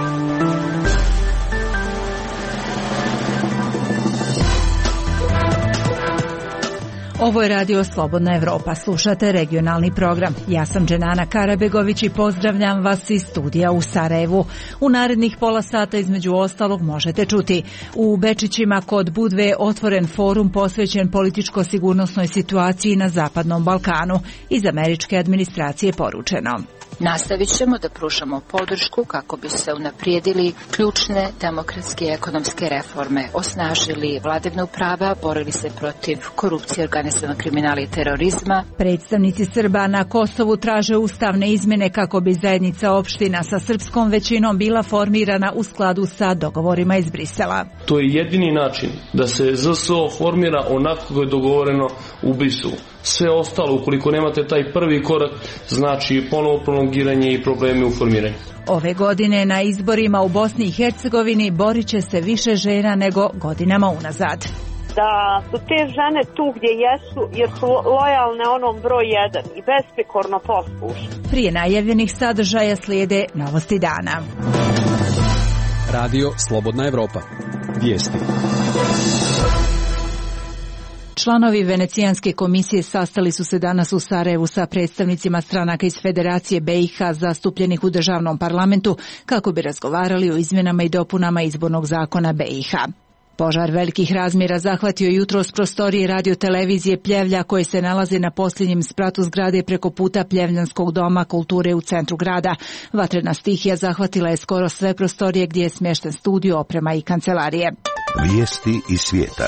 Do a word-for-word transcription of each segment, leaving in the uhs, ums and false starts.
Ovo je Radio Slobodna Evropa. Slušate regionalni program. Ja sam Dženana Karabegović i pozdravljam vas iz studija u Sarajevu. U narednih pola sata između ostalog možete čuti: u Bečićima kod Budve je otvoren forum posvećen političko-sigurnosnoj situaciji na Zapadnom Balkanu. Iz američke administracije poručeno: nastavit ćemo da pružamo podršku kako bi se unaprijedili ključne demokratske i ekonomske reforme, osnažili vladavinu prava, borili se protiv korupcije, organizovanog kriminala i terorizma. Predstavnici Srba na Kosovu traže ustavne izmjene kako bi zajednica opština sa srpskom većinom bila formirana u skladu sa dogovorima iz Brisela. To je jedini način da se Z S O formira onako kako je dogovoreno u Briselu. Sve ostalo, ukoliko nemate taj prvi korak, znači ponovo prolongiranje i problemi u formiranju. Ove godine na izborima u Bosni i Hercegovini borit će se više žena nego godinama unazad. Da su te žene tu gdje jesu jer su lojalne onom broj jedan i besprekorno poslušne. Prije najavljenih sadržaja slijede novosti dana. Radio Slobodna Evropa. Vijesti. Članovi Venecijanske komisije sastali su se danas u Sarajevu sa predstavnicima stranaka iz Federacije B i H zastupljenih u državnom parlamentu kako bi razgovarali o izmjenama i dopunama izbornog zakona B i H. Požar velikih razmjera zahvatio jutros prostorije radiotelevizije Pljevlja koje se nalaze na posljednjem spratu zgrade preko puta Pljevljanskog doma kulture u centru grada. Vatrena stihija zahvatila je skoro sve prostorije gdje je smješten studio, oprema i kancelarije. Vijesti iz svijeta.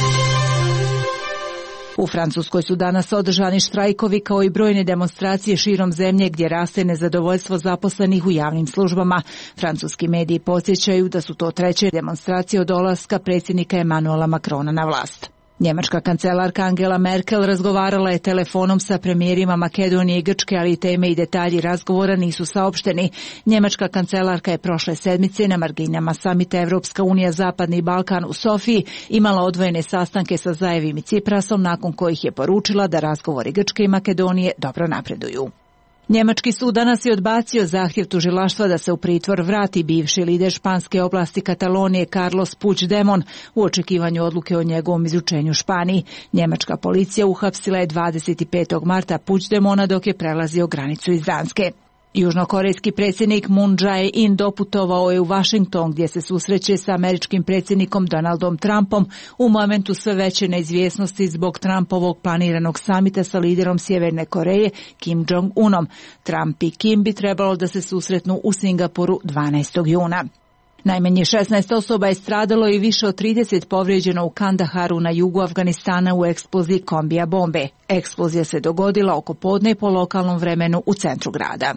U Francuskoj su danas održani štrajkovi kao i brojne demonstracije širom zemlje gdje raste nezadovoljstvo zaposlenih u javnim službama. Francuski mediji podsjećaju da su to treće demonstracije od dolaska predsjednika Emanuela Macrona na vlast. Njemačka kancelarka Angela Merkel razgovarala je telefonom sa premijerima Makedonije i Grčke, ali teme i detalji razgovora nisu saopšteni. Njemačka kancelarka je prošle sedmice na marginama samita Evropska unija Zapadni Balkan u Sofiji imala odvojene sastanke sa Zajevim i Ciprasom, nakon kojih je poručila da razgovori Grčke i Makedonije dobro napreduju. Njemački sud danas je odbacio zahtjev tužilaštva da se u pritvor vrati bivši lider španske oblasti Katalonije Carlos Puigdemont u očekivanju odluke o njegovom izručenju Španiji. Njemačka policija uhapsila je dvadeset petog marta Puigdemonta dok je prelazio granicu iz Danske. Južnokorejski predsjednik Moon Jae-in doputovao je u Washington gdje se susreće sa američkim predsjednikom Donaldom Trumpom u momentu sve veće neizvjesnosti zbog Trumpovog planiranog samita sa liderom Sjeverne Koreje Kim Jong-unom. Trump i Kim bi trebalo da se susretnu u Singapuru dvanaestog juna. Najmanje šesnaest osoba je stradalo i više od trideset povrijeđeno u Kandaharu na jugu Afganistana u eksploziji kombija bombe. Eksplozija se dogodila oko podne po lokalnom vremenu u centru grada.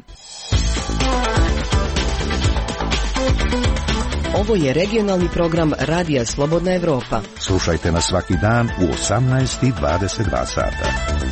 Ovo je regionalni program Radija Slobodna Evropa. Slušajte nas svaki dan u osamnaest i dvadeset dva sata.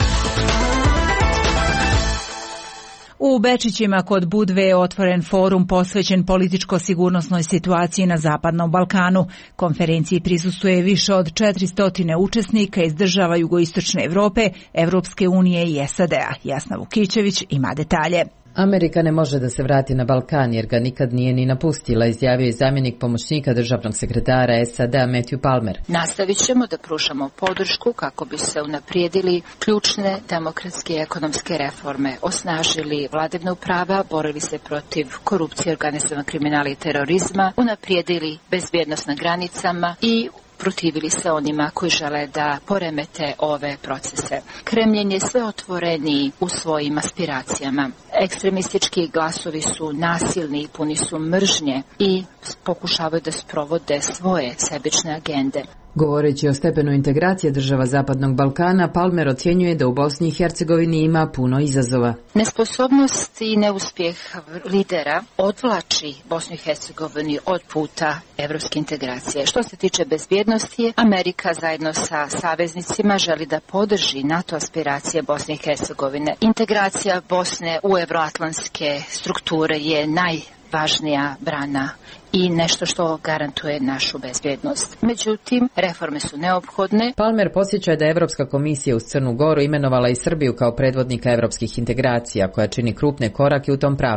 U Bečićima kod Budve je otvoren forum posvećen političko-sigurnosnoj situaciji na Zapadnom Balkanu. Konferenciji prisustvuje više od četiristo učesnika iz država jugoistočne Europe, Evropske unije i S A D-a. Jasna Vukićević ima detalje. Amerika ne može da se vrati na Balkan jer ga nikad nije ni napustila, izjavio je zamjenik pomoćnika državnog sekretara S A D-a Matthew Palmer. Nastavit ćemo da pružamo podršku kako bi se unaprijedili ključne demokratske i ekonomske reforme, osnažili vladavinu prava, borili se protiv korupcije, organizovanog kriminala i terorizma, unaprijedili bezbjednost na granicama i protivili se onima koji žele da poremete ove procese. Kremlin je sve otvoreniji u svojim aspiracijama. Ekstremistički glasovi su nasilni, puni su mržnje i pokušavaju da sprovode svoje sebične agende. Govoreći o stepenu integracije država Zapadnog Balkana, Palmer ocjenjuje da u Bosni i Hercegovini ima puno izazova. Nesposobnost i neuspjeh lidera odvlači Bosnu i Hercegovini od puta evropske integracije. Što se tiče bezbjednosti, Amerika zajedno sa saveznicima želi da podrži NATO aspiracije Bosne i Hercegovine. Integracija Bosne u evroatlantske strukture je najvažnija brana i nešto što garantuje našu bezbjednost. Međutim, reforme su neophodne. Palmer podsjeća da je Evropska komisija uz Crnu Goru imenovala i Srbiju kao predvodnika evropskih integracija, koja čini krupne korake u tom pravcu.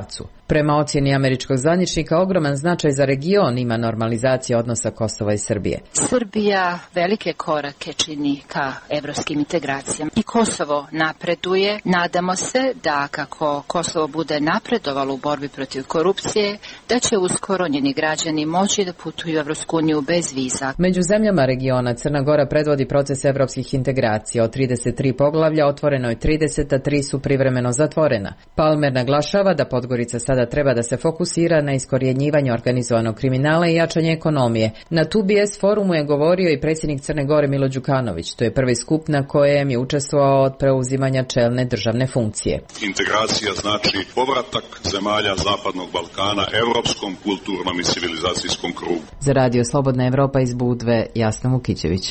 Prema ocjeni američkog zvaničnika, ogroman značaj za region ima normalizacija odnosa Kosova i Srbije. Srbija velike korake čini ka evropskim integracijama i Kosovo napreduje. Nadamo se da kako Kosovo bude napredovalo u borbi protiv korupcije, da će uskoro njeni građani moći da putuju u Evropsku uniju bez viza. Među zemljama regiona Crna Gora predvodi proces evropskih integracija. Od trideset tri poglavlja otvoreno je trideset, a tri su privremeno zatvorena. Palmer naglašava da Podgorica sada treba da se fokusira na iskorjenjivanje organizovanog kriminala i jačanje ekonomije. Na two B S forumu je govorio i predsjednik Crne Gore Milo Đukanović. To je prvi skup na kojem je učestvovao od preuzimanja čelne državne funkcije. Integracija znači povratak zemalja Zapadnog Balkana evropskom kulturnom i civilizacijskom krugu. Za Radio Slobodna Evropa iz Budve, Jasna Vukićević.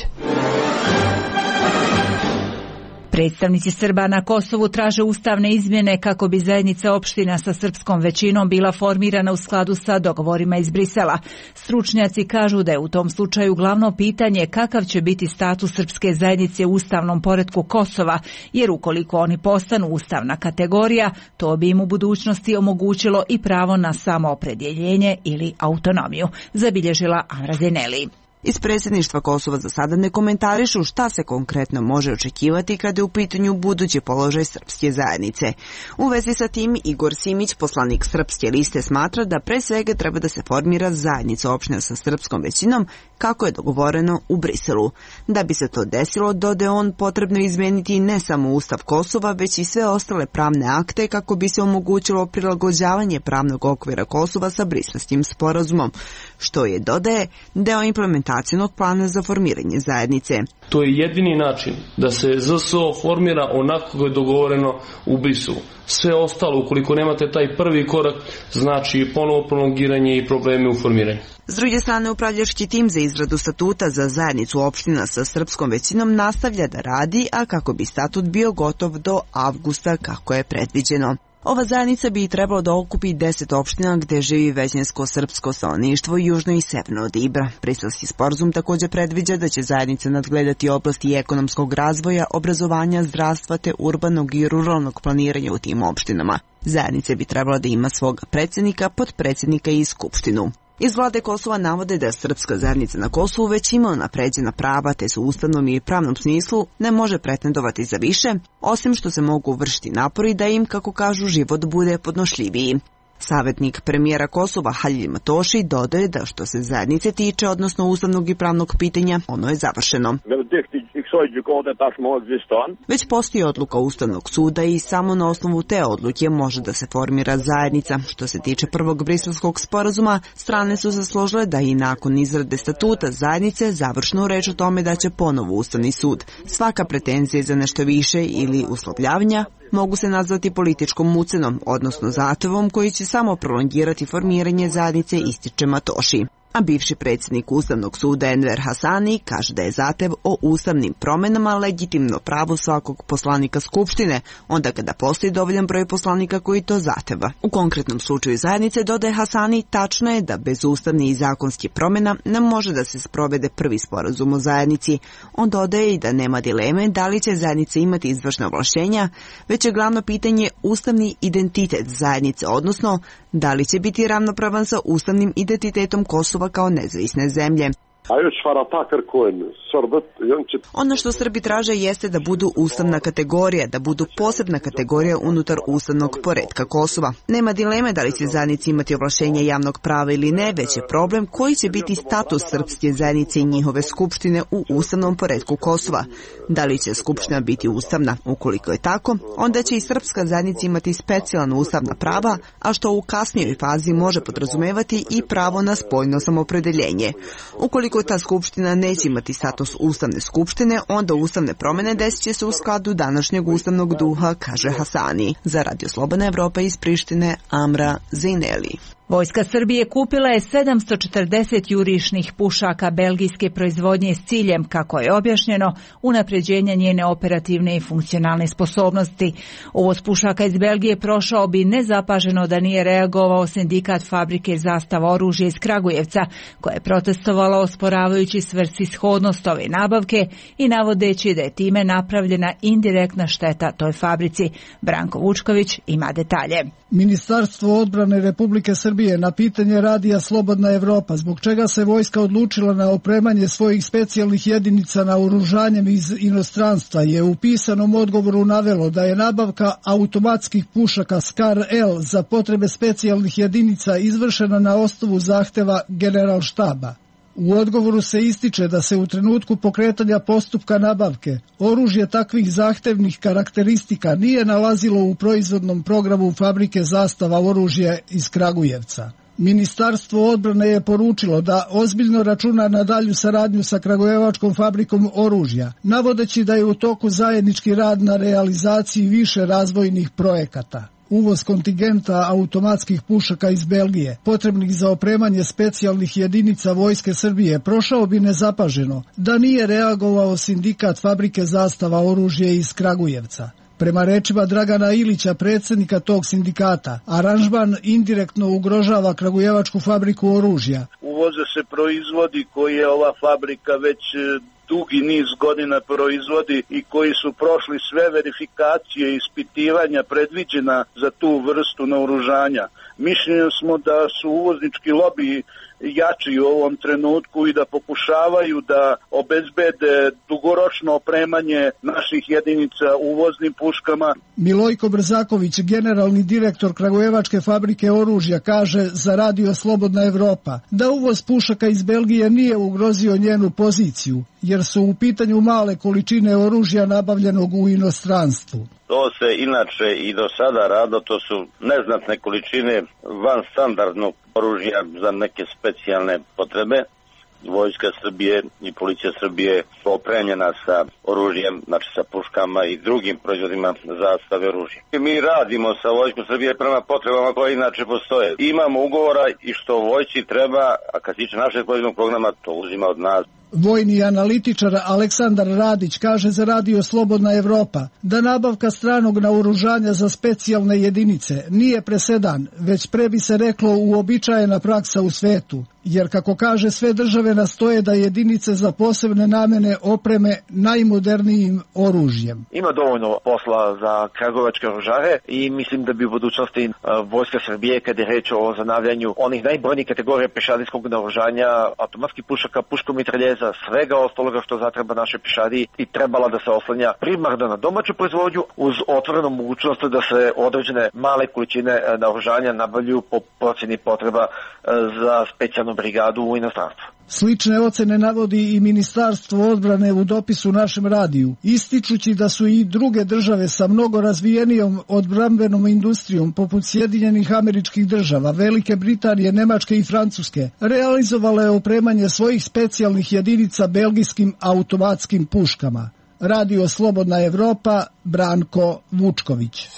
Predstavnici Srba na Kosovu traže ustavne izmjene kako bi zajednica opština sa srpskom većinom bila formirana u skladu sa dogovorima iz Brisela. Stručnjaci kažu da je u tom slučaju glavno pitanje kakav će biti status srpske zajednice u ustavnom poretku Kosova, jer ukoliko oni postanu ustavna kategorija, to bi im u budućnosti omogućilo i pravo na samoopredjeljenje ili autonomiju, zabilježila Amra Zeneli. Iz predsjedništva Kosova za sada ne komentarišu šta se konkretno može očekivati kada je u pitanju budući položaj srpske zajednice. U vezi sa tim, Igor Simić, poslanik Srpske liste, smatra da pre svega treba da se formira zajednica opština sa srpskom većinom, kako je dogovoreno u Briselu. Da bi se to desilo, dodaje on, potrebno izmeniti ne samo Ustav Kosova, već i sve ostale pravne akte kako bi se omogućilo prilagođavanje pravnog okvira Kosova sa Briselskim sporazumom, što je, dodaje, deo implementacijnog plana za formiranje zajednice. To je jedini način da se Z S O formira onako kako je dogovoreno u Briselu. Sve ostalo, ukoliko nemate taj prvi korak, znači ponovo prolongiranje i probleme u formiranju. S druge strane, upravljački tim za izradu statuta za zajednicu opština sa srpskom većinom nastavlja da radi, a kako bi statut bio gotov do avgusta kako je predviđeno. Ova zajednica bi trebalo da okupi deset opština gde živi većinsko srpsko stanovništvo južno i severno od Ibra. Briselski sporazum također predviđa da će zajednica nadgledati oblasti ekonomskog razvoja, obrazovanja, zdravstva te urbanog i ruralnog planiranja u tim opštinama. Zajednica bi trebala da ima svog predsjednika, potpredsjednika i skupštinu. Iz vlade Kosova navode da srpska zajednica na Kosovu već ima unapređena prava, te su u ustavnom i pravnom smislu ne može pretendovati za više, osim što se mogu vršiti napori da im, kako kažu, život bude podnošljiviji. Savjetnik premijera Kosova Halil Matoši dodaje da što se zajednice tiče, odnosno ustavnog i pravnog pitanja, ono je završeno. Već postoji odluka Ustavnog suda i samo na osnovu te odluke može da se formira zajednica. Što se tiče prvog briselskog sporazuma, strane su se složile da i nakon izrade statuta zajednice završnu reč o tome da će ponovo Ustavni sud. Svaka pretenzija za nešto više ili uslovljavanja mogu se nazvati političkom ucenom, odnosno zahtevom koji će samo prolongirati formiranje zajednice, ističe Matoši. A bivši predsjednik Ustavnog suda Enver Hasani kaže da je zahtev o ustavnim promjenama legitimno pravo svakog poslanika Skupštine, onda kada postoji dovoljan broj poslanika koji to zahteva. U konkretnom slučaju zajednice, dodaje Hasani, tačno je da bez ustavnih i zakonskih promjena ne može da se sprovede prvi sporazum o zajednici. On dodaje i da nema dileme da li će zajednica imati izvršna ovlašćenja, već je glavno pitanje ustavni identitet zajednice, odnosno da li će biti ravnopravan sa ustavnim identitetom Kosova kao nezavisne zemlje. Ono što Srbi traže jeste da budu ustavna kategorija, da budu posebna kategorija unutar ustavnog poretka Kosova. Nema dileme da li će zajednici imati ovlašćenje javnog prava ili ne, već je problem koji će biti status srpske zajednice i njihove skupštine u ustavnom poretku Kosova. Da li će skupština biti ustavna? Ukoliko je tako, onda će i srpska zajednica imati specijalna ustavna prava, a što u kasnijoj fazi može podrazumevati i pravo na spoljno samopredeljenje. Ukoliko ta skupština neće imati status ustavne skupštine, onda ustavne promjene desit će se u skladu današnjeg ustavnog duha, kaže Hasani. Za Radio Slobodna Evropa iz Prištine, Amra Zeneli. Vojska Srbije kupila je sedamsto četrdeset jurišnih pušaka belgijske proizvodnje s ciljem, kako je objašnjeno, unapređenja njene operativne i funkcionalne sposobnosti. Uvoz pušaka iz Belgije prošao bi nezapaženo da nije reagovao sindikat fabrike Zastava oružja iz Kragujevca, koja je protestovala osporavajući svrsishodnost ove nabavke i navodeći da je time napravljena indirektna šteta toj fabrici. Branko Vučković ima detalje. Ministarstvo odbrane Republike Srbije na pitanje radija Slobodna Evropa zbog čega se vojska odlučila na opremanje svojih specijalnih jedinica naoružanjem iz inostranstva je u pisanom odgovoru navelo da je nabavka automatskih pušaka Skar-L za potrebe specijalnih jedinica izvršena na osnovu zahteva Generalštaba. U odgovoru se ističe da se u trenutku pokretanja postupka nabavke oružje takvih zahtevnih karakteristika nije nalazilo u proizvodnom programu fabrike Zastava oružje iz Kragujevca. Ministarstvo odbrane je poručilo da ozbiljno računa na dalju saradnju sa Kragujevačkom fabrikom oružja, navodeći da je u toku zajednički rad na realizaciji više razvojnih projekata. Uvoz kontingenta automatskih pušaka iz Belgije, potrebnih za opremanje specijalnih jedinica Vojske Srbije, prošao bi nezapaženo da nije reagovao sindikat fabrike Zastava oružje iz Kragujevca. Prema rečima Dragana Ilića, predsjednika tog sindikata, aranžman indirektno ugrožava Kragujevačku fabriku oružja. Uvoze se proizvodi koje ova fabrika već dugi niz godina proizvodi i koji su prošli sve verifikacije i ispitivanja predviđena za tu vrstu naoružanja. Mišljenja smo da su uvoznički lobiji jači u ovom trenutku i da pokušavaju da obezbede dugoročno opremanje naših jedinica uvoznim puškama. Milojko Brzaković, generalni direktor Kragujevačke fabrike oružja, kaže za Radio Slobodna Evropa da uvoz pušaka iz Belgije nije ugrozio njenu poziciju, jer su u pitanju male količine oružja nabavljenog u inostranstvu. To se inače i do sada rado, to su neznatne količine van standardnog oružja za neke specijalne potrebe. Vojska Srbije i Policija Srbije opremljena sa oružjem, znači sa puškama i drugim proizvodima zastave oružja. Mi radimo sa Vojskom Srbije prema potrebama koje inače postoje. Imamo ugovora i što vojsci treba, a kad se tiče našeg proizvodnog programa, to uzima od nas. Vojni analitičar Aleksandar Radić kaže za Radio Slobodna Evropa da nabavka stranog naoružanja za specijalne jedinice nije presedan, već pre bi se reklo uobičajena praksa u svetu, jer kako kaže sve države nastoje da jedinice za posebne namene opreme najmodernijim oružjem. Ima dovoljno posla za kragujevačke oružare i mislim da bi u budućnosti Vojska Srbije, kad je reč o zanavljanju onih najbrojnijih kategorija pešadijskog naoružanja, automatskih pušaka, puškomitraljeza, svega ostaloga što zatreba naše pešadiji, i trebala da se oslanja primarno na domaću proizvodnju uz otvorenu mogućnost da se određene male količine naoružanja nabavljuju po procjeni potreba za specijalnu brigadu u inostranstvu. Slične ocene navodi i Ministarstvo odbrane u dopisu našem radiju, ističući da su i druge države sa mnogo razvijenijom odbrambenom industrijom poput Sjedinjenih Američkih Država, Velike Britanije, Nemačke i Francuske realizovale opremanje svojih specijalnih jedinica belgijskim automatskim puškama. Radio Slobodna Evropa, Branko Vučković.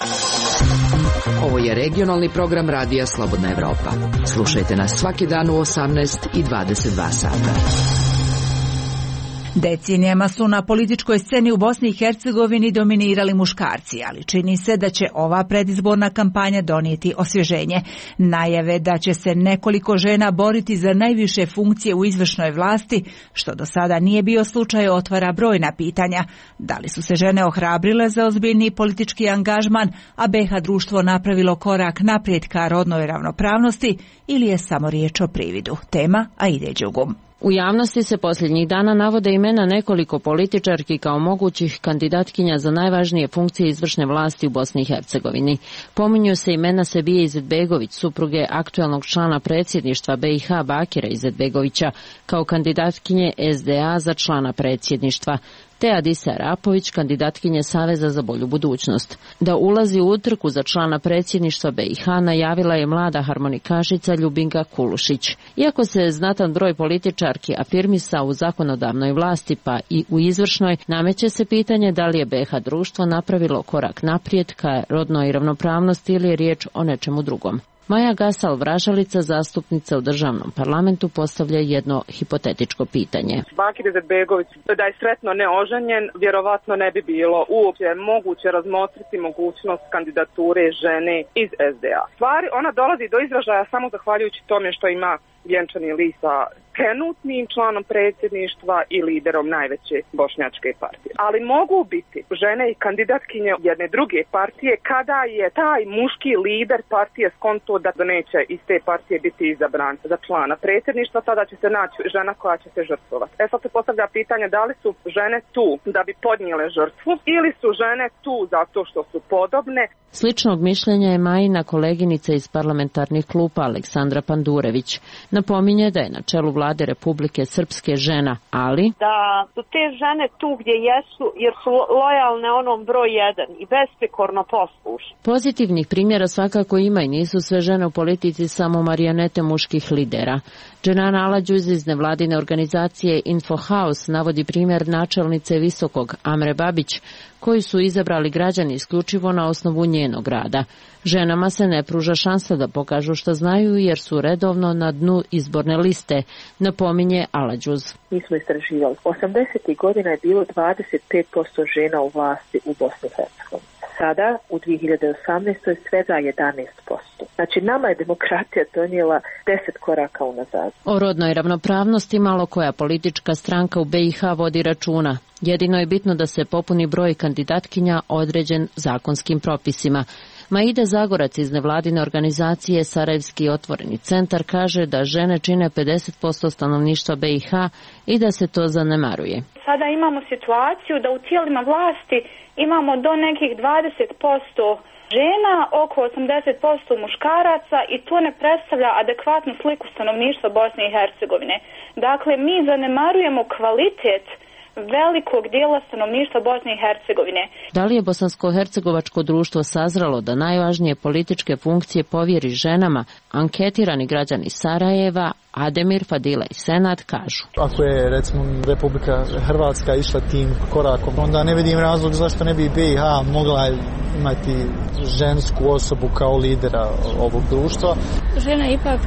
Ovo je regionalni program Radija Slobodna Evropa. Slušajte nas svaki dan u osamnaest i dvadeset dva sata. Decenijama su na političkoj sceni u Bosni i Hercegovini dominirali muškarci, ali čini se da će ova predizborna kampanja donijeti osvježenje. Najave da će se nekoliko žena boriti za najviše funkcije u izvršnoj vlasti, što do sada nije bio slučaj, otvara brojna pitanja. Da li su se žene ohrabrile za ozbiljni politički angažman, a B iH društvo napravilo korak naprijed ka rodnoj ravnopravnosti, ili je samo riječ o prividu? Tema Aide Đugum. U javnosti se posljednjih dana navode imena nekoliko političarki kao mogućih kandidatkinja za najvažnije funkcije izvršne vlasti u Bosni i Hercegovini. Pominju se imena Sebije Izetbegović, supruge aktualnog člana predsjedništva B iH Bakira Izetbegovića, kao kandidatkinje S D A za člana predsjedništva, te Adise Arapović, kandidatkinje Saveza za bolju budućnost. Da ulazi u utrku za člana predsjedništva B iH najavila je mlada harmonikašica Ljubinka Kulušić. Iako se znatan broj političarki afirmisao u zakonodavnoj vlasti pa i u izvršnoj, nameće se pitanje da li je B iH društvo napravilo korak naprijed ka rodnoj ravnopravnosti ili je riječ o nečemu drugom. Maja Gasal Vražalica, zastupnica u državnom parlamentu, postavlja jedno hipotetičko pitanje. Bakir Izetbegović, da je sretno neoženjen, vjerovatno ne bi bilo uopće moguće razmotriti mogućnost kandidature žene iz S D A. Stvari, ona dolazi do izražaja samo zahvaljujući tome što ima vjenčani list sa trenutnim članom predsjedništva i liderom najveće bošnjačke partije. Ali mogu biti žene i kandidatkinje jedne druge partije kada je taj muški lider partije skonto da neće iz te partije biti izabran za člana predsjedništva, tada će se naći žena koja će se žrtvovati. E sad se postavlja pitanje da li su žene tu da bi podnijele žrtvu ili su žene tu zato što su podobne. Sličnog mišljenja je Majina koleginica iz parlamentarnih klupa Aleksandra Pandurević. Napominje da je na čelu vlade Republike Srpske žena, ali da su te žene tu gdje jesu jer su lojalne onom broj jedan i besprekorno poslušne. Pozitivnih primjera svakako ima i nisu sve žene u politici samo marionete muških lidera. Dženana Alađuz iz nevladine organizacije Infohouse navodi primjer načelnice Visokog Amre Babić, koji su izabrali građani isključivo na osnovu njenog rada. Ženama se ne pruža šansa da pokažu što znaju jer su redovno na dnu izborne liste, napominje Alađuz. Mi smo istraživali. osamdesetih godina je bilo dvadeset pet posto žena u vlasti u Bosni i Hercegovini. Sada, u dvije hiljade osamnaestoj svega jedanaest posto. Znači, nama je demokratija donijela deset koraka unazad. O rodnoj ravnopravnosti malo koja politička stranka u B i H vodi računa. Jedino je bitno da se popuni broj kandidatkinja određen zakonskim propisima. Maida Zagorac iz nevladine organizacije Sarajevski otvoreni centar kaže da žene čine pedeset posto stanovništva B i H i da se to zanemaruje. Sada imamo situaciju da u tijelima vlasti imamo do nekih dvadeset posto žena, oko osamdeset posto muškaraca i to ne predstavlja adekvatnu sliku stanovništva Bosne i Hercegovine. Dakle, mi zanemarujemo kvalitet velikog dijela stanovništva Bosne i Hercegovine. Da li je bosansko-hercegovačko društvo sazralo da najvažnije političke funkcije povjeri ženama? Anketirani građani Sarajeva, Ademir, Fadila i Senad kažu. Ako je, recimo, Republika Hrvatska išla tim korakom, onda ne vidim razlog zašto ne bi B i H mogla imati žensku osobu kao lidera ovog društva. Žena ipak,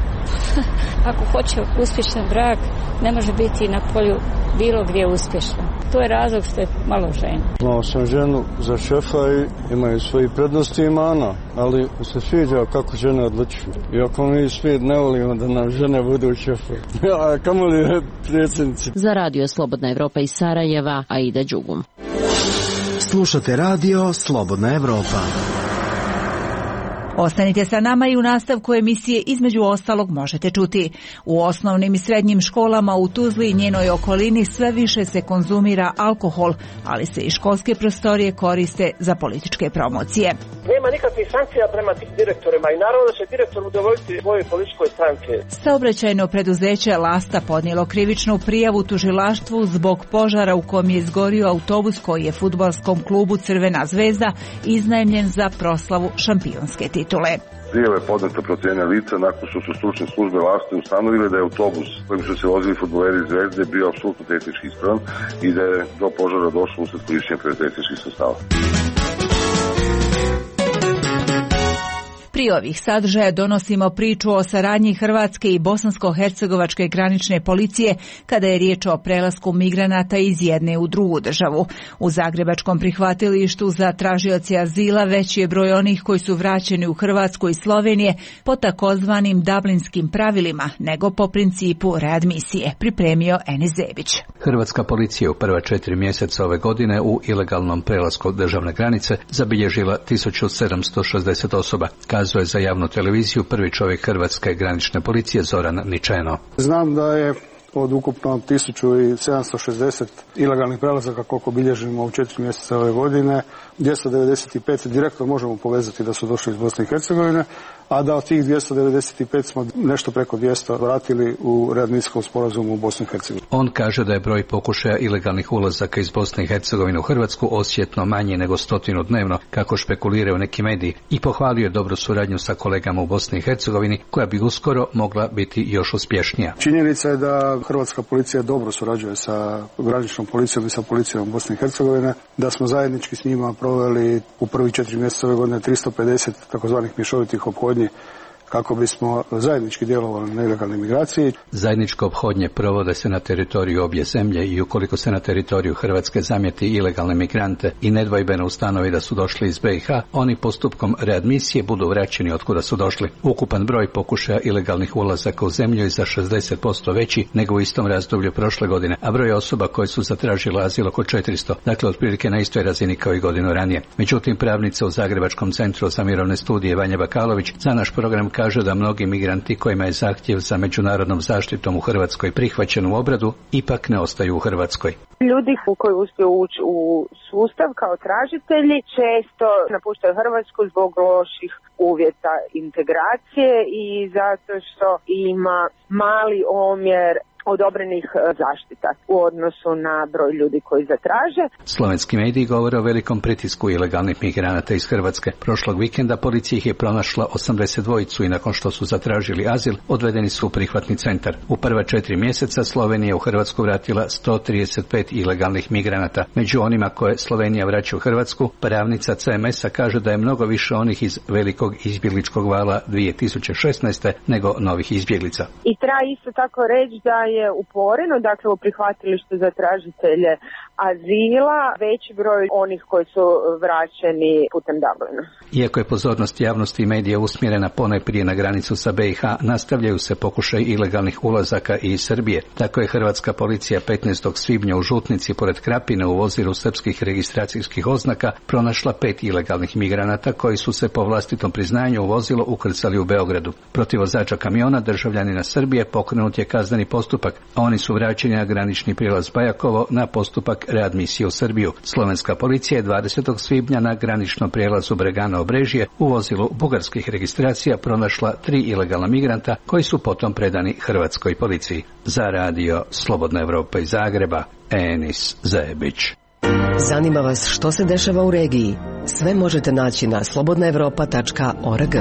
ako hoće uspješan brak, ne može biti na polju bilo gdje uspješna. To je razlog što je malo žena. Znao sam ženu za šefa i imaju svoji prednosti i mana, ali se sviđa kako žene odlučuju. Iako mi svijet ne volimo da nam žene budu šefa. A kamo li predsjednici? Za radio Slobodna Evropa iz Sarajeva, Aida Đugum. Slušate radio Slobodna Evropa. Ostanite sa nama i u nastavku emisije između ostalog možete čuti. U osnovnim i srednjim školama u Tuzli i njenoj okolini sve više se konzumira alkohol, ali se i školske prostorije koriste za političke promocije. Nema nikakvih sankcija prema tim direktorima i naravno da će direktor udovoljiti svojoj političkoj stranke. Saobraćajno preduzeće Lasta podnijelo krivičnu prijavu tužilaštvu zbog požara u kom je izgorio autobus koji je fudbalskom klubu Crvena zvezda iznajmljen za proslavu šampionske titule. Prijava je podneta protiv jedne lica nakon što su stručne službe vlasti ustanovile da je autobus kojim su se vozili fudbaleri Zvezde bio apsolutno tehnički ispravan i da je do požara došlo usled korišćenja pirotehničkih sredstava. Pri ovih sadržaja donosimo priču o saradnji Hrvatske i bosansko-hercegovačke granične policije kada je riječ o prelasku migranata iz jedne u drugu državu. U zagrebačkom prihvatilištu za tražioce azila veći je broj onih koji su vraćeni u Hrvatsku i Slovenije po takozvanim dublinskim pravilima nego po principu readmisije, pripremio Enis Zebić. Hrvatska policija u prva četiri mjeseca ove godine u ilegalnom prelasku državne granice zabilježila tisuću sedamsto šezdeset osoba. Kazuje za javnu televiziju prvi čovjek Hrvatske granične policije Zoran Ničeno. Znam da je od ukupno tisuću sedamsto šezdeset ilegalnih prelazaka koliko bilježimo u četiri mjeseca ove godine, dvjesto devedeset pet direktno možemo povezati da su došli iz Bosne i Hercegovine, a da od tih dvjesto devedeset pet smo nešto preko dvjesto vratili u readmisijskom sporazumu u Bosni i Hercegovini. On kaže da je broj pokušaja ilegalnih ulazaka iz Bosne i Hercegovine u Hrvatsku osjetno manji nego stotinu dnevno, kako špekuliraju neki mediji, i pohvalio je dobru suradnju sa kolegama u Bosni i Hercegovini, koja bi uskoro mogla biti još uspješnija. Činjenica je da Hrvatska policija dobro surađuje sa graničnom policijom i sa policijom Bosne i Hercegovine, da smo zajednički s njima proveli u prvi četiri mjeseca ove godine tristo pedeset takozvanih mješovitih ophodnji kako bismo zajednički djelovali na ilegalne migracije. Zajedničko ophodnje provode se na teritoriju obje zemlje i ukoliko se na teritoriju Hrvatske zamijeti ilegalne migrante i nedvojbeno ustanovi da su došli iz B i H, oni postupkom readmisije budu vraćeni otkuda su došli. Ukupan broj pokušaja ilegalnih ulazaka u zemlju je za šezdeset posto veći nego u istom razdoblju prošle godine, a broj osoba koje su zatražile azil oko četiristo, dakle otprilike na istoj razini kao i godinu ranije. Međutim, pravnica u Zagrebačkom centru za mirovne studije Vanja Bakalović za naš program kaže da mnogi migranti kojima je zahtjev za međunarodnom zaštitom u Hrvatskoj prihvaćen u obradu ipak ne ostaju u Hrvatskoj. Ljudi koji uspiju ući u sustav kao tražitelji često napuštaju Hrvatsku zbog loših uvjeta integracije i zato što ima mali omjer odobrenih zaštita u odnosu na broj ljudi koji zatraže. Slovenski mediji govore o velikom pritisku ilegalnih migranata iz Hrvatske. Prošlog vikenda policija ih je pronašla osamdeset dvojicu i nakon što su zatražili azil, odvedeni su u prihvatni centar. U prva četiri mjeseca Slovenija u Hrvatsku vratila sto trideset pet ilegalnih migranata. Među onima koje Slovenija vraća u Hrvatsku, pravnica C M S-a kaže da je mnogo više onih iz velikog izbjegličkog vala dvije tisuće šesnaeste nego novih izbjeglica. I treba isto tako reći da je uporeno, dakle u prihvatilištu za tražitelje azila, veći broj onih koji su vraćeni putem Dublina. Iako je pozornost javnosti i medija usmjerena ponajprije na granicu sa B i H, nastavljaju se pokušaj ilegalnih ulazaka i iz Srbije. Tako je hrvatska policija petnaestog svibnja u Žutnici pored Krapine u vozilu srpskih registracijskih oznaka pronašla pet ilegalnih migranata koji su se po vlastitom priznanju u vozilo ukrcali u Beogradu. Protiv vozača kamiona državljanina Srbije pokrenut je kazneni postupak, a oni su vraćeni na granični prijelaz Bajakovo na postupak readmisije u Srbiju. Slovenska policija je dvadesetog svibnja na graničnom prijelazu Bregana Obrežje u vozilu bugarskih registracija pronašla tri ilegalna migranta koji su potom predani hrvatskoj policiji. Za radio Slobodna Evropa iz Zagreba, Enis Zebić. Zanima vas što se dešava u regiji? Sve možete naći na slobodna evropa tačka org.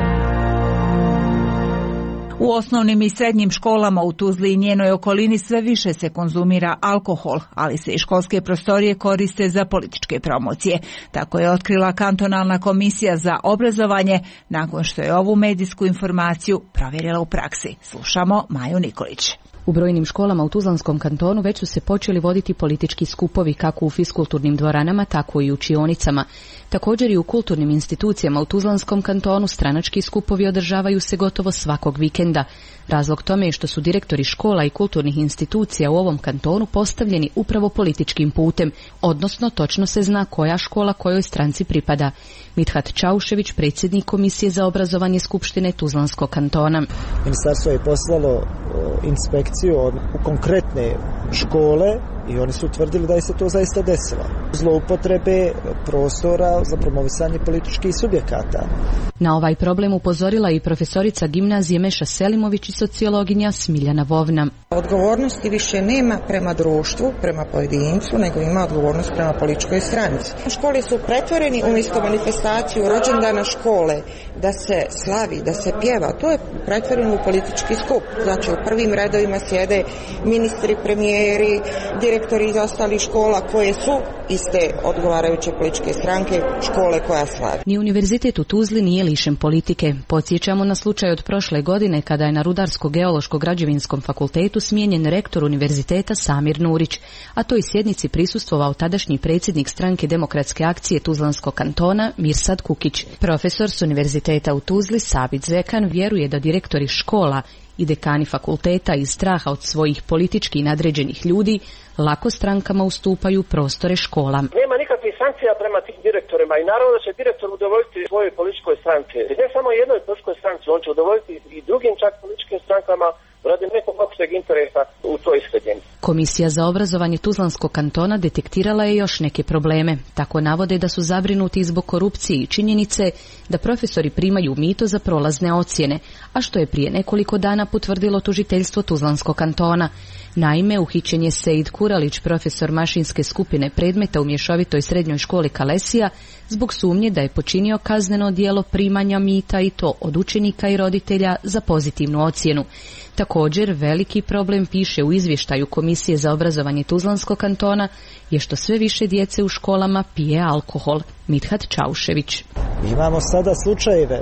U osnovnim i srednjim školama u Tuzli i njenoj okolini sve više se konzumira alkohol, ali se i školske prostorije koriste za političke promocije. Tako je otkrila kantonalna komisija za obrazovanje nakon što je ovu medijsku informaciju provjerila u praksi. Slušamo Maju Nikolić. U brojnim školama u Tuzlanskom kantonu već su se počeli voditi politički skupovi kako u fiskulturnim dvoranama, tako i u učionicama. Također i u kulturnim institucijama u Tuzlanskom kantonu stranački skupovi održavaju se gotovo svakog vikenda. Razlog tome je što su direktori škola i kulturnih institucija u ovom kantonu postavljeni upravo političkim putem, odnosno točno se zna koja škola kojoj stranci pripada. Mithat Čaušević, predsjednik Komisije za obrazovanje Skupštine Tuzlanskog kantona. Ministarstvo je poslalo inspekciju u konkretne škole i oni su utvrdili da je se to zaista desilo. Zloupotrebe prostora za promovisanje političkih subjekata. Na ovaj problem upozorila i profesorica gimnazije Meša Selimović i sociologinja Smiljana Vovna. Odgovornosti više nema prema društvu, prema pojedincu, nego ima odgovornost prema političkoj stranici. Škole su pretvoreni umjesto manifestaciju rođendana škole, da se slavi, da se pjeva. To je pretvoreno u politički skup. Znači u prvim redovima sjede ministri, premijeri, direktori iz ostalih škola koje su iste odgovarajuće političke stranke, škole koja slavi. Ni univerzitet u Tuzli nije lišen politike. Podsjećamo na slučaj od prošle godine kada je na Rudarsko-geološko-građevinskom fakultetu smijenjen rektor univerziteta Samir Nurić, a toj sjednici prisustvovao tadašnji predsjednik stranke Demokratske akcije Tuzlanskog kantona Mirsad Kukić. Profesor s univerziteta u Tuzli Sabit Zvekan vjeruje da direktori škola i dekani fakulteta iz straha od svojih politički nadređenih ljudi lako strankama ustupaju prostore škola. Nema nikakvih sankcija prema tim direktorima i naravno da će direktor udovoljiti svojoj političkoj stranci. Ne samo jednoj političkoj stranci, on će udovoljiti i drugim čak političkim strankama radi nekog opšteg interesa u toj sredini. Komisija za obrazovanje Tuzlanskog kantona detektirala je još neke probleme. Tako navode da su zabrinuti zbog korupcije i činjenice da profesori primaju mito za prolazne ocjene, a što je prije nekoliko dana potvrdilo tužiteljstvo Tuzlanskog kantona. Naime, uhićen je Seid Kuralić, profesor mašinske skupine predmeta u mješovitoj srednjoj školi Kalesija, zbog sumnje da je počinio kazneno djelo primanja mita i to od učenika i roditelja za pozitivnu ocjenu. Također, veliki problem, piše u izvještaju Komisije za obrazovanje Tuzlanskog kantona, je što sve više djece u školama pije alkohol. Mithat Čaušević. Imamo sada slučajeve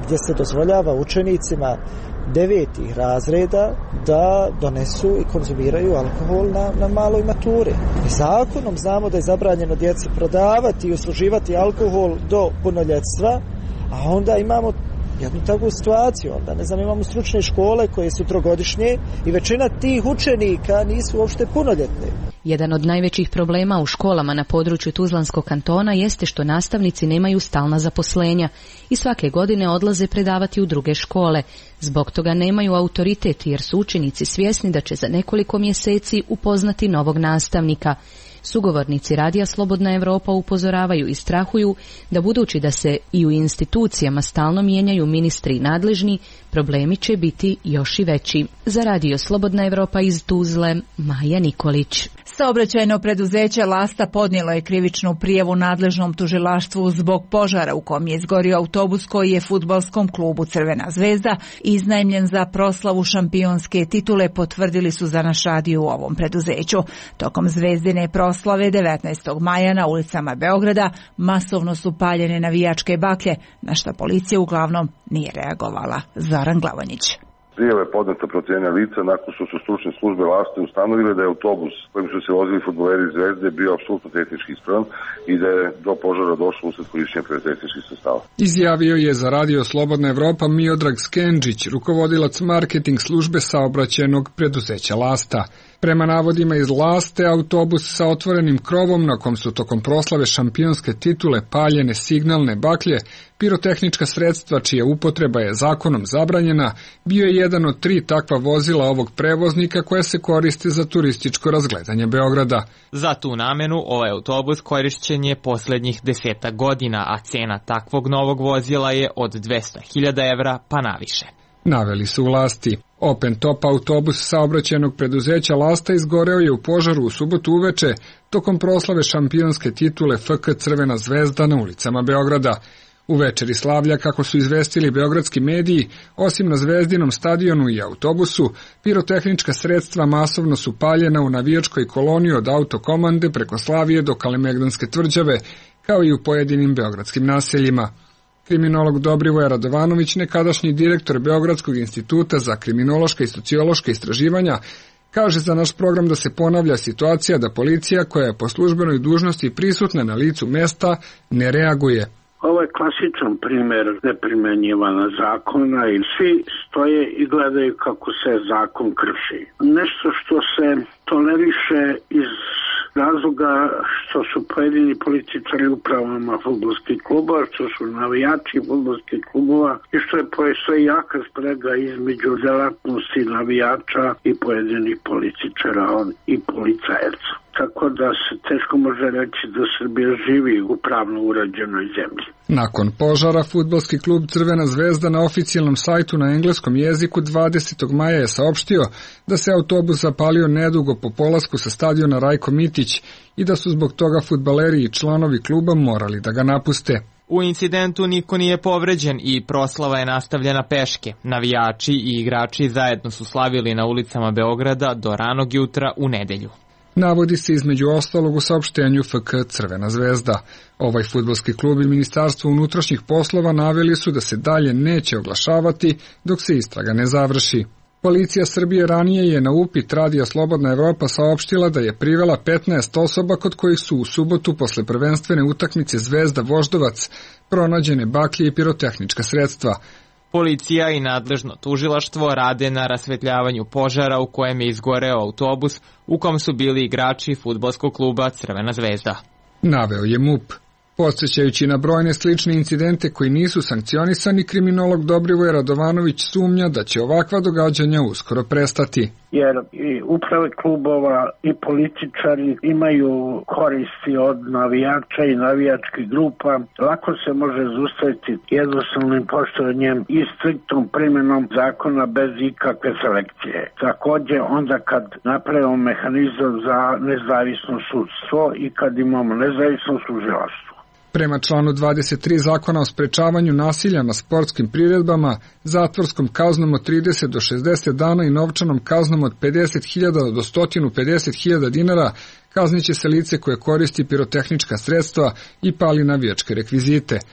gdje se dozvoljava učenicima devetih razreda da donesu i konzumiraju alkohol na, na maloj maturi. I zakonom znamo da je zabranjeno djeci prodavati i usluživati alkohol do punoljetstva, a onda imamo jednu takvu situaciju, onda ne znam, imamo stručne škole koje su trogodišnje i većina tih učenika nisu uopšte punoljetne. Jedan od najvećih problema u školama na području Tuzlanskog kantona jeste što nastavnici nemaju stalna zaposlenja i svake godine odlaze predavati u druge škole. Zbog toga nemaju autoritet jer su učenici svjesni da će za nekoliko mjeseci upoznati novog nastavnika. Sugovornici Radija Slobodna Evropa upozoravaju i strahuju da budući da se i u institucijama stalno mijenjaju ministri i nadležni, problemi će biti još i veći. Za Radio Slobodna Evropa iz Tuzle, Maja Nikolić. Saobraćajno preduzeće Lasta podnijelo je krivičnu prijavu nadležnom tužilaštvu zbog požara u kom je izgorio autobus koji je fudbalskom klubu Crvena zvezda iznajmljen za proslavu šampionske titule, potvrdili su za naš radio u ovom preduzeću. Tokom zvezdine proslave devetnaestog maja na ulicama Beograda masovno su paljene navijačke baklje, na što policija uglavnom nije reagovala. Zoran Glavonjić. Prijava je podneta protiv jednog lica nakon što su stručne službe vlasti ustanovile da je autobus kojim su se vozili fudbaleri Zvezde bio apsolutno tehnički ispravan i da je do požara došlo usled korišćenja pirotehničkih sredstava. Izjavio je za Radio Slobodna Evropa Miodrag Skenđić, rukovodilac marketing službe saobraćajnog preduzeća Lasta. Prema navodima iz Laste, autobus sa otvorenim krovom na kom su tokom proslave šampionske titule paljene signalne baklje, pirotehnička sredstva čija upotreba je zakonom zabranjena, bio je jedan od tri takva vozila ovog prevoznika koja se koriste za turističko razgledanje Beograda. Za tu namenu ovaj autobus korišćen je posljednjih desetak godina, a cena takvog novog vozila je od dvesta hiljada evra pa naviše. Naveli su vlasti. Open top autobus saobraćajnog preduzeća Lasta izgoreo je u požaru u subotu uveče tokom proslave šampionske titule F K Crvena zvezda na ulicama Beograda. U večeri slavlja, kako su izvestili beogradski mediji, osim na Zvezdinom stadionu i autobusu, pirotehnička sredstva masovno su paljena u navijačkoj koloniji od Autokomande preko Slavije do Kalemegdanske tvrđave, kao i u pojedinim beogradskim naseljima. Kriminolog Dobrivoje Radovanović, nekadašnji direktor Beogradskog instituta za kriminološka i sociološka istraživanja, kaže za naš program da se ponavlja situacija da policija koja je po službenoj dužnosti prisutna na licu mesta ne reaguje. Ovo je klasičan primjer neprimenjivana zakona i svi stoje i gledaju kako se zakon krši. Nešto što se toleriše iz razloga što su pojedini političari u upravama fudbalskih klubova, što su navijači fudbalskih klubova i što je postoji jaka sprega između delatnosti navijača i pojedinih političara i policajaca. Tako da se teško može reći da Srbija živi u pravno urađenoj zemlji. Nakon požara, fudbalski klub Crvena zvezda na oficijalnom sajtu na engleskom jeziku dvadesetog maja je saopštio da se autobus zapalio nedugo po polasku sa stadiona Rajko Mitić i da su zbog toga fudbaleri i članovi kluba morali da ga napuste. U incidentu niko nije povređen i proslava je nastavljena peške. Navijači i igrači zajedno su slavili na ulicama Beograda do ranog jutra u nedelju. Navodi se između ostalog u saopštenju F K Crvena zvezda. Ovaj fudbalski klub i Ministarstvo unutrašnjih poslova naveli su da se dalje neće oglašavati dok se istraga ne završi. Policija Srbije ranije je na upit Radija Slobodna Evropa saopštila da je privela petnaest osoba kod kojih su u subotu posle prvenstvene utakmice Zvezda Voždovac pronađene baklje i pirotehnička sredstva. Policija i nadležno tužilaštvo rade na rasvetljavanju požara u kojem je izgoreo autobus u kom su bili igrači fudbalskog kluba Crvena zvezda. Naveo je M U P. Podsjećajući na brojne slične incidente koji nisu sankcionisani, kriminolog Dobrivoje Radovanović sumnja da će ovakva događanja uskoro prestati. Jer i uprave klubova i političari imaju koristi od navijača i navijačkih grupa. Lako se može zaustaviti jednostavnim poštovanjem i striktnom primjenom zakona bez ikakve selekcije. Također onda kad napravimo mehanizam za nezavisno sudstvo i kad imamo nezavisno tužilaštvo. Prema članu dvadeset tri Zakona o sprečavanju nasilja na sportskim priredbama, zatvorskom kaznom od trideset do šezdeset dana i novčanom kaznom od pedeset hiljada do sto pedeset hiljada dinara kazniće se lice koje koristi pirotehnička sredstva i pali navijačke rekvizite.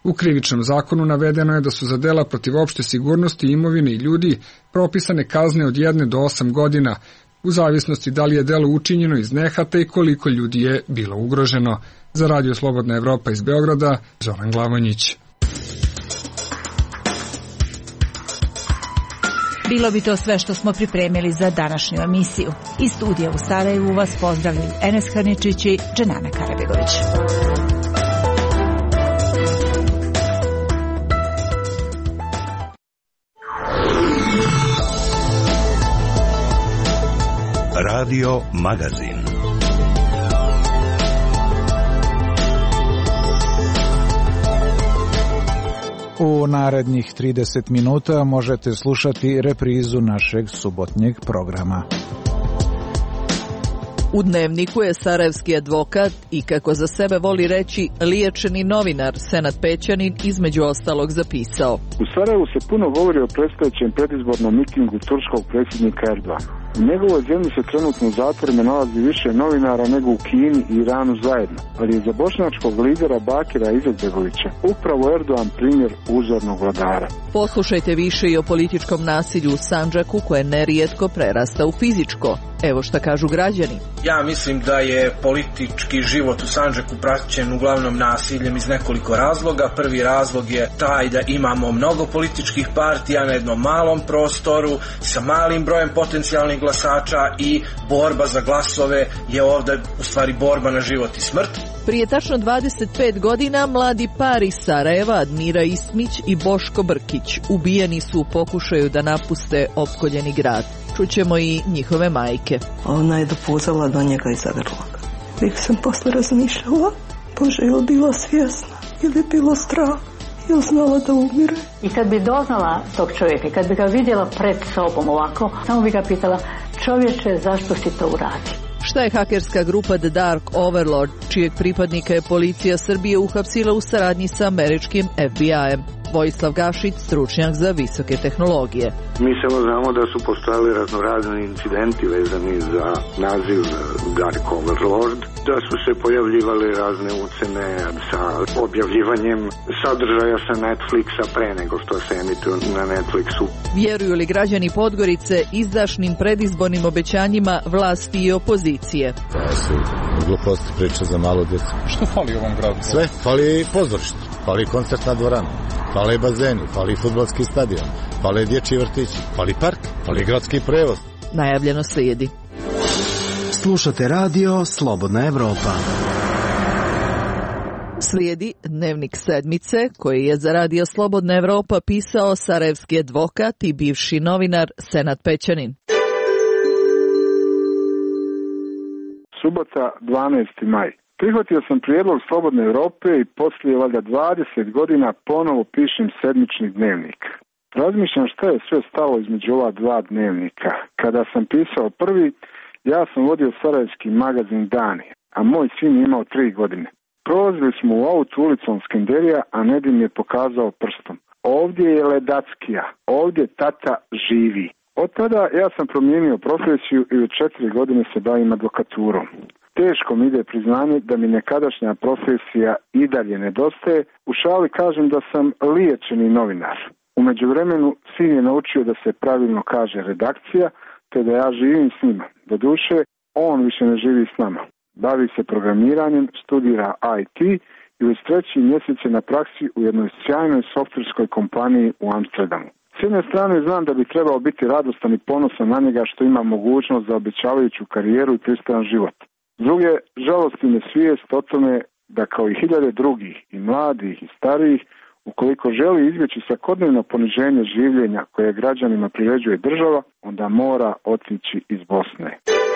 U krivičnom zakonu navedeno je da su za dela protiv opšte sigurnosti, imovine i ljudi propisane kazne od jedne do osam godina, u zavisnosti da li je delo učinjeno iz nehata i koliko ljudi je bilo ugroženo. Za Radio Slobodna Evropa iz Beograda, Zoran Glavanjić. Bilo bi to sve što smo pripremili za današnju emisiju. Iz studija u Sarajevu vas pozdravljaju Enes Hrničić i Dženana Karabegović. Radio Magazin. U narednih trideset minuta možete slušati reprizu našeg subotnjeg programa. U Dnevniku je sarajevski advokat i, kako za sebe voli reći, liječeni novinar Senad Pećanin između ostalog zapisao: U Sarajevu se puno govori o predstojećem predizbornom mitingu turskog predsjednika Erdoğana. U njegovoj zemlji se trenutno u zatvorima nalazi više novinara nego u Kini i Iranu zajedno, ali je za bošnjačkog lidera Bakira Izetbegovića upravo Erdoğan primjer uzornog vladara. Poslušajte više i o političkom nasilju u Sandžaku, koje nerijetko prerasta u fizičko. Evo šta kažu građani. Ja mislim da je politički život u Sandžaku praćen uglavnom nasiljem iz nekoliko razloga. Prvi razlog je taj da imamo mnogo političkih partija na jednom malom prostoru sa malim brojem potencijalnih glasača i borba za glasove je ovdje u stvari borba na život i smrt. Prije tačno dvadeset pet godina mladi par iz Sarajeva, Admira Ismić i Boško Brkić, ubijeni su u pokušaju da napuste opkoljeni grad. Čućemo i njihove majke. Ona je dopuzala do njega i zagrla ga. Uvijek sam posle razmišljala, Bože, je li bila svjesna ili je bilo strah, je li znala da umire. I kad bi doznala tog čovjeka, kad bi ga vidjela pred sobom ovako, samo bi ga pitala: čovječe, zašto si to uradio? Šta je hakerska grupa The Dark Overlord, čijeg pripadnika je policija Srbije uhapsila u saradnji sa američkim F B I-em? Vojislav Gašić, stručnjak za visoke tehnologije. Mi samo znamo da su postojali raznorazni incidenti vezani za naziv Dark Overlord, da su se pojavljivali razne ucene sa objavljivanjem sadržaja sa Netflixa pre nego što se emituju na Netflixu. Vjeruju li građani Podgorice izdašnim predizbornim obećanjima vlasti i opozicije? To su gluposti priče za malu djecu. Što fali ovom gradu? Sve, fali pozorište, fali koncertna dvorana, fali bazeni, fali fudbalski stadion, fali dječji vrtići, fali park, fali gradski prevoz. Najavljeno slijedi. Slušate radio Slobodna Evropa. Slijedi Dnevnik sedmice, koji je za radio Slobodna Evropa pisao sarajevski advokat i bivši novinar Senad Pećanin. Subota, dvanaesti maj. Prihvatio sam prijedlog Slobodne Evrope i poslije valjda dvadeset godina ponovo pišem sedmični dnevnik. Razmišljam šta je sve stalo između ova dva dnevnika. Kada sam pisao prvi, ja sam vodio sarajevski magazin Dani, a moj sin je imao tri godine. Prolazili smo u autu ulicom Skenderija, a Nedim je pokazao prstom: ovdje je Ledackija, ovdje tata živi. Od tada ja sam promijenio profesiju i u četiri godine se bavim advokaturom. Teško mi ide priznanje da mi nekadašnja profesija i dalje nedostaje. U šali kažem da sam liječeni novinar. U međuvremenu sin je naučio da se pravilno kaže redakcija, te da ja živim s njima. Doduše, on više ne živi s nama. Bavi se programiranjem, studira I T i već treći mjesec je na praksi u jednoj sjajnoj softverskoj kompaniji u Amsterdamu. S jedne strane znam da bi trebao biti radostan i ponosan na njega što ima mogućnost za obećavajuću karijeru i pristojan život. S druge, žalosti me svijest o tome da kao i hiljade drugih, i mladih i starijih, ukoliko želi izbjeći svakodnevno poniženje življenja koje građanima priređuje država, onda mora otići iz Bosne.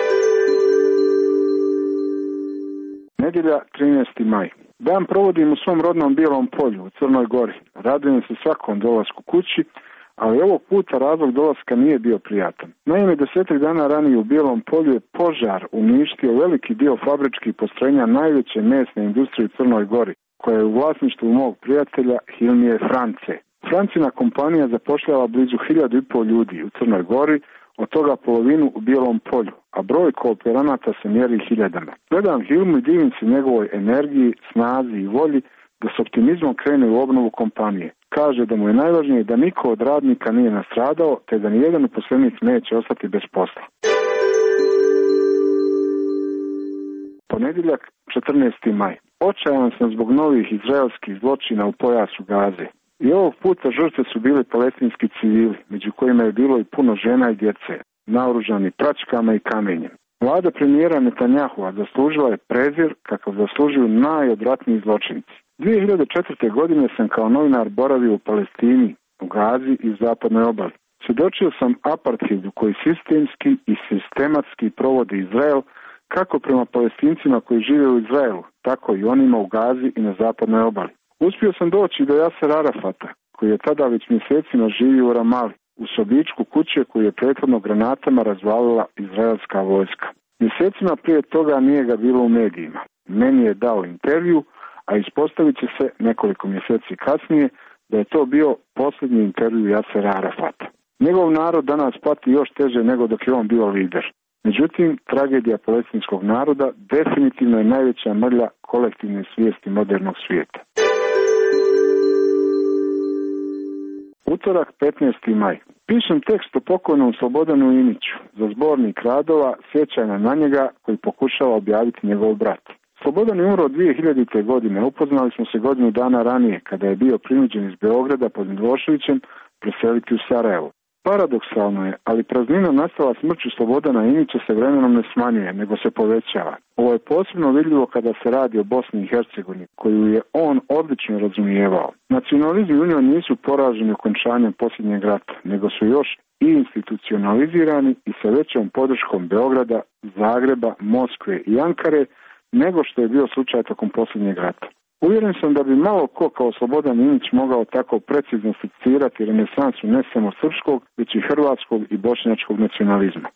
Nedjelja, trinaesti maj. Dan provodim u svom rodnom Bijelom polju u Crnoj Gori. Radujem se svakom dolasku kući, ali ovog puta razlog dolaska nije bio prijatan. Naime, desetak dana ranije u Bijelom polju je požar uništio veliki dio fabričkih postrojenja najveće mesne industrije u Crnoj Gori, koja je u vlasništvu mog prijatelja Hilmije France. Francina kompanija zapošljava blizu hiljadu i pol ljudi u Crnoj Gori, od toga polovinu u Bijelom polju, a broj kooperanata se mjeri hiljadama. Gledam Hilmu i divim se njegovoj energiji, snazi i volji, da s optimizmom krene u obnovu kompanije. Kaže da mu je najvažnije da niko od radnika nije nastradao, te da nijedan uposlenik neće ostati bez posla. Ponedjeljak, četrnaesti maj. Očajan sam zbog novih izraelskih zločina u pojasu Gaze. I ovog puta žrtve su bili palestinski civili, među kojima je bilo i puno žena i djece, naoružani praćkama i kamenjem. Vlada premijera Netanjahua zaslužila je prezir kakav zaslužuju najodvratniji zločinci. dvije hiljade četvrte. godine sam kao novinar boravio u Palestini, u Gazi i zapadnoj obali. Svjedočio sam apartheidu koji sistemski i sistematski provodi Izrael kako prema Palestincima koji žive u Izraelu, tako i onima u Gazi i na zapadnoj obali. Uspio sam doći do Jasera Arafata, koji je tada već mjesecima živio u Ramali, u sobičku kuće koju je prethodno granatama razvalila izraelska vojska. Mjesecima prije toga nije ga bilo u medijima. Meni je dao intervju, a ispostavit će se nekoliko mjeseci kasnije da je to bio posljednji intervju Jasera Arafata. Njegov narod danas pati još teže nego dok je on bio lider. Međutim, tragedija palestinskog naroda definitivno je najveća mrlja kolektivne svijesti modernog svijeta. Utorak, petnaesti maj. Pišem tekst o pokojnom Slobodanu Iniću za zbornik radova sjećanja na njega koji pokušava objaviti njegov brat. Slobodan je umro dvije hiljadite. godine. Upoznali smo se godinu dana ranije kada je bio prinuđen iz Beograda pod Miloševićem preseliti u Sarajevo. Paradoksalno je, ali praznina nastala smrću Slobodana Inića se vremenom ne smanjuje, nego se povećava. Ovo je posebno vidljivo kada se radi o Bosni i Hercegovini, koju je on odlično razumijevao. Nacionalizmi u njoj nisu poraženi okončanjem posljednjeg rata, nego su još i institucionalizirani i sa većom podrškom Beograda, Zagreba, Moskve i Ankare, nego što je bio slučaj tokom posljednjeg rata. Uvjeren sam da bi malo ko kao Slobodan Inić mogao tako precizno secirati renesansu ne samo srpskog, već i hrvatskog i bošnjačkog nacionalizma.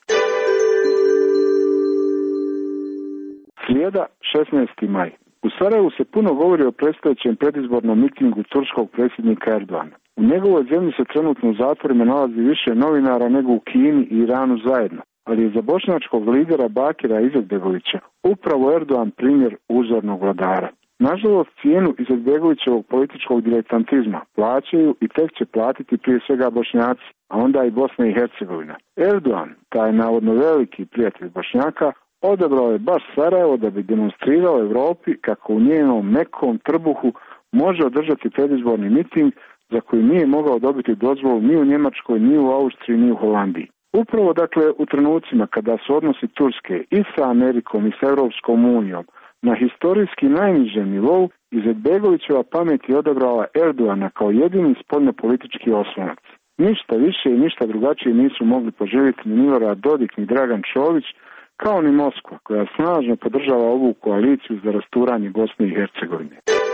Srijeda, šesnaesti maj. U Sarajevu se puno govori o predstojećem predizbornom mitingu turskog predsjednika Erdoana. U njegovoj zemlji se trenutno u zatvorima nalazi više novinara nego u Kini i Iranu zajedno, ali je za bošnjačkog lidera Bakira Izetbegovića upravo Erdoan primjer uzornog vladara. Nažalost, cijenu Izetbegovićevog političkog diletantizma plaćaju i tek će platiti prije svega Bošnjaci, a onda i Bosna i Hercegovina. Erdoan, taj navodno veliki prijatelj Bošnjaka, odabrao je baš Sarajevo da bi demonstrirao Europi kako u njenom mekom trbuhu može održati predizborni miting za koji nije mogao dobiti dozvolu ni u Njemačkoj, ni u Austriji, ni u Holandiji. Upravo dakle u trenucima kada su odnosi Turske i sa Amerikom i sa Europskom unijom na historijski najnižem nivou, Izetbegovićeva pamet je odabrala Erdoana kao jedini spoljnopolitički oslonac. Ništa više i ništa drugačije nisu mogli poživjeti ni Milorad Dodik ni Dragan Čović, kao ni Moskva, koja snažno podržava ovu koaliciju za rasturanje Bosne i Hercegovine.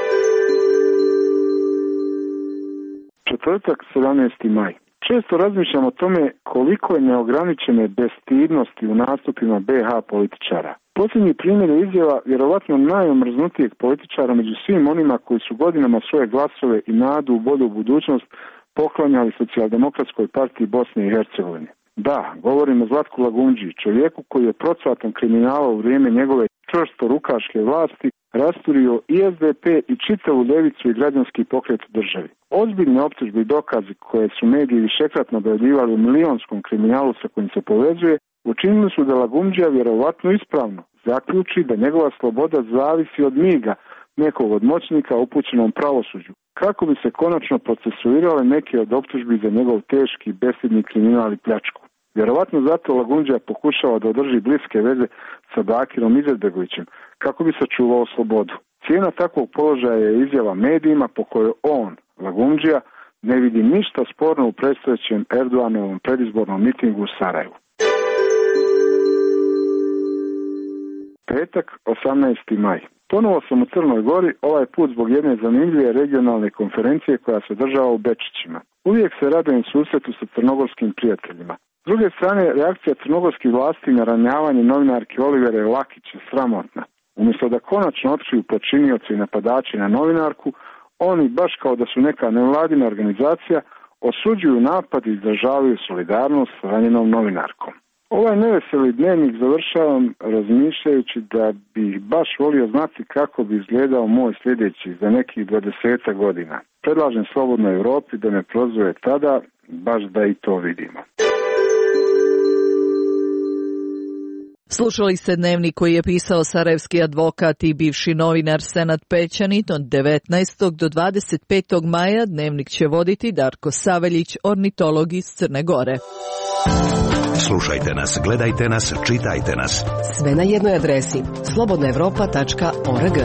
Četvrtak, sedamnaesti maj. Često razmišljam o tome koliko je neograničene bestidnosti u nastupima be ha političara. Posljednji primjer je izjava vjerovatno najomrznutijeg političara među svim onima koji su godinama svoje glasove i nadu u bolju budućnost poklanjali Socijaldemokratskoj partiji Bosne i Hercegovine. Da, govorim o Zlatku Lagundži, čovjeku koji je procvatom kriminala u vrijeme njegove čvrsto rukaške vlasti rasturio i es de pe i čitavu ljevicu i građanski pokret u državi. Ozbiljne optužbe i dokazi koje su mediji višekratno objavljivali u milionskom kriminalu sa kojim se povezuje, učinili su da Lagundžija vjerovatno ispravno zaključi da njegova sloboda zavisi od miga nekog od moćnika upućenom pravosuđu, kako bi se konačno procesuirale neke od optužbi za njegov teški, bestidni kriminal i pljačku. Vjerovatno zato Lagundžija pokušava da održi bliske veze sa Bakirom Izetbegovićem, kako bi sačuvao slobodu. Cijena takvog položaja je izjava medijima po kojoj on, Lagundžija, ne vidi ništa sporno u predstojećem Erdoanovom predizbornom mitingu u Sarajevu. Petak, osamnaesti maj. Ponovo sam u Crnoj Gori, ovaj put zbog jedne zanimljive regionalne konferencije koja se održava u Bečićima. Uvijek se radujem susretu sa crnogorskim prijateljima. S druge strane, reakcija crnogorskih vlasti na ranjavanje novinarke Olivere Lakić je sramotna. Umjesto da konačno otkriju počinioce i napadače na novinarku, oni, baš kao da su neka nevladina organizacija, osuđuju napad i izražavaju solidarnost s ranjenom novinarkom. Ovaj neveseli dnevnik završavam razmišljajući da bih baš volio znati kako bi izgledao moj sljedeći za nekih dvadesetak godina. Predlažem Slobodnoj Europi da me prozove tada, baš da i to vidimo. Slušali ste dnevnik koji je pisao sarajevski advokat i bivši novinar Senad Pećanin. Od devetnaestog do dvadeset petog maja dnevnik će voditi Darko Saveljić, ornitolog iz Crne Gore. Slušajte nas, gledajte nas, čitajte nas. Sve na jednoj adresi slobodna evropa tačka org.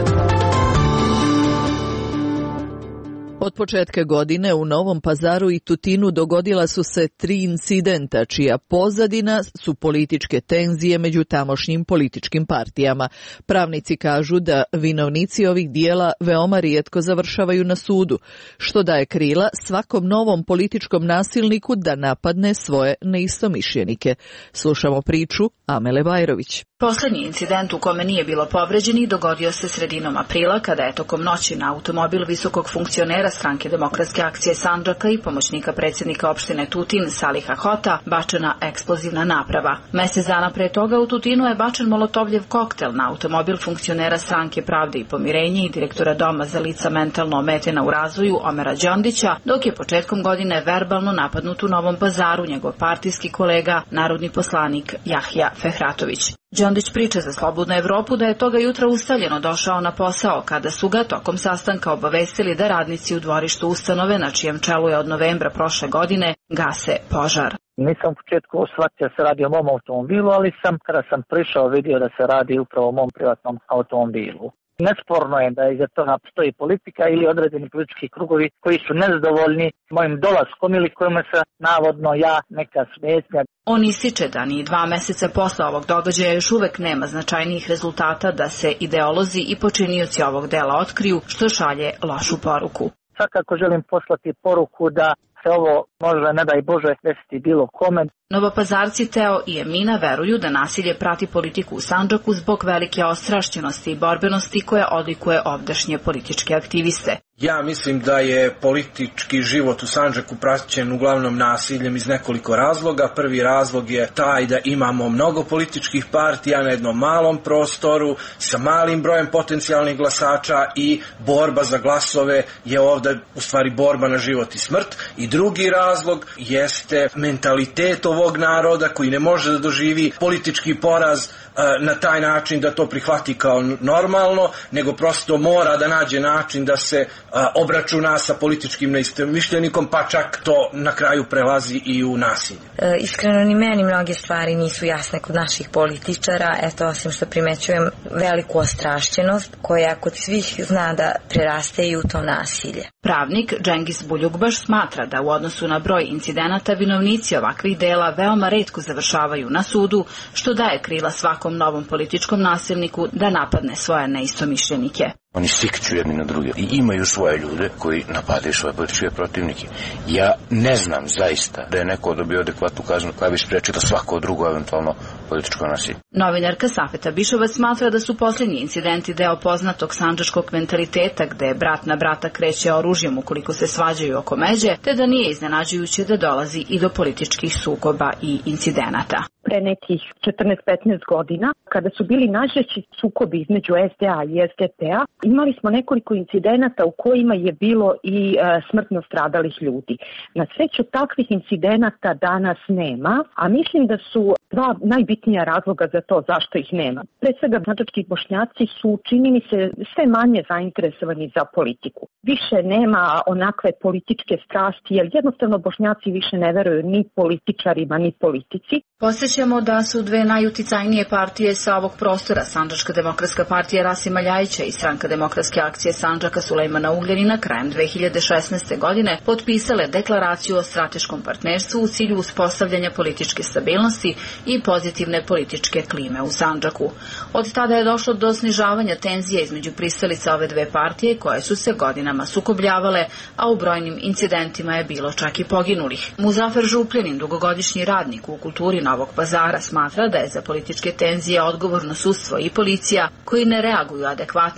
Od početka godine u Novom Pazaru i Tutinu dogodila su se tri incidenta, čija pozadina su političke tenzije među tamošnjim političkim partijama. Pravnici kažu da vinovnici ovih dijela veoma rijetko završavaju na sudu, što daje krila svakom novom političkom nasilniku da napadne svoje neistomišljenike. Slušamo priču Amele Bajrović. Poslednji incident u kome nije bilo povređenih dogodio se sredinom aprila kada je tokom noći na automobil visokog funkcionera Stranke demokratske akcije Sandžaka i pomoćnika predsjednika opštine Tutin Saliha Hota bačena eksplozivna naprava. Mesec dana pre toga u Tutinu je bačen molotovljev koktel na automobil funkcionera Stranke pravde i pomirenje i direktora Doma za lica mentalno ometena u razvoju Omera Đondića, dok je početkom godine verbalno napadnut u Novom Pazaru njegov partijski kolega, narodni poslanik Jahja Fehratović. Đondić priča za Slobodnu Evropu da je toga jutra ustaljeno došao na posao kada su ga tokom sastanka obavestili da radnici u dvorištu ustanove na čijem čelu je od novembra prošle godine gase požar. Nisam u početku shvatio da se radi o mom automobilu, ali sam kada sam prišao vidio da se radi upravo o mom privatnom automobilu. Nesporno je da iza toga postoji politika ili određeni politički krugovi koji su nezadovoljni mojim dolaskom ili kojima se navodno ja neka smetnja. On ističe da ni dva meseca posle ovog događaja još uvek nema značajnijih rezultata da se ideolozi i počinioci ovog dela otkriju, što šalje lošu poruku. Svakako želim poslati poruku da se ovo može, ne daj Bože, desiti bilo kome. Novopazarci Teo i Emina veruju da nasilje prati politiku u Sandžaku zbog velike ostrašćenosti i borbenosti koje odlikuje ovdašnje političke aktiviste. Ja mislim da je politički život u Sandžaku praćen uglavnom nasiljem iz nekoliko razloga. Prvi razlog je taj da imamo mnogo političkih partija na jednom malom prostoru sa malim brojem potencijalnih glasača i borba za glasove je ovdje u stvari borba na život i smrt. I drugi razlog jeste mentalitet ovog naroda koji ne može da doživi politički poraz na taj način da to prihvati kao normalno, nego prosto mora da nađe način da se obračuna sa političkim neistomišljenikom, pa čak to na kraju prelazi i u nasilje. E, iskreno ni meni mnoge stvari nisu jasne kod naših političara, eto osim što primećujem veliku ostrašćenost koja kod svih zna da preraste i u to nasilje. Pravnik Džengis Buljugbaš smatra da u odnosu na broj incidenata vinovnici ovakvih dela veoma retko završavaju na sudu, što daje krila svakom novom političkom nasilniku da napadne svoje neistomišljenike. Oni sikću jedni na druge i imaju svoje ljude koji napadaju svoje političke protivnike. Ja ne znam zaista da je neko dobio adekvatnu kaznu koja bi spriječila svako drugo eventualno političko nasilje. Novinarka Safeta Bišovac smatra da su posljednji incidenti deo poznatog sandžačkog mentaliteta gde brat na brata kreće oružjem ukoliko se svađaju oko međe, te da nije iznenađujuće da dolazi i do političkih sukoba i incidenata. Pre nekih četrnaest petnaest godina, kada su bili najžešći sukobi između S D A i S D P A, imali smo nekoliko incidenata u kojima je bilo i e, smrtno stradalih ljudi. Na sreću takvih incidenata danas nema, a mislim da su dva najbitnija razloga za to zašto ih nema. Pre svega, sandžački Bošnjaci su, čini mi se, sve manje zainteresovani za politiku. Više nema onakve političke strasti, jer jednostavno Bošnjaci više ne veruju ni političarima, ni politici. Posjećamo da su dve najuticajnije partije sa ovog prostora, Sandžačka demokratska partija Rasima Ljajića i Stranka demokratske akcije Sandžaka Sulejmana Ugljanina, krajem dve hiljade šesnaeste. godine potpisale deklaraciju o strateškom partnerstvu u cilju uspostavljanja političke stabilnosti i pozitivne političke klime u Sandžaku. Od tada je došlo do snižavanja tenzija između pristalica ove dve partije koje su se godinama sukobljavale, a u brojnim incidentima je bilo čak i poginulih. Muzafer Župljanin, dugogodišnji radnik u kulturi Novog Pazara, smatra da je za političke tenzije odgovorno sudstvo i policija koji ne reaguju adekvatno, ali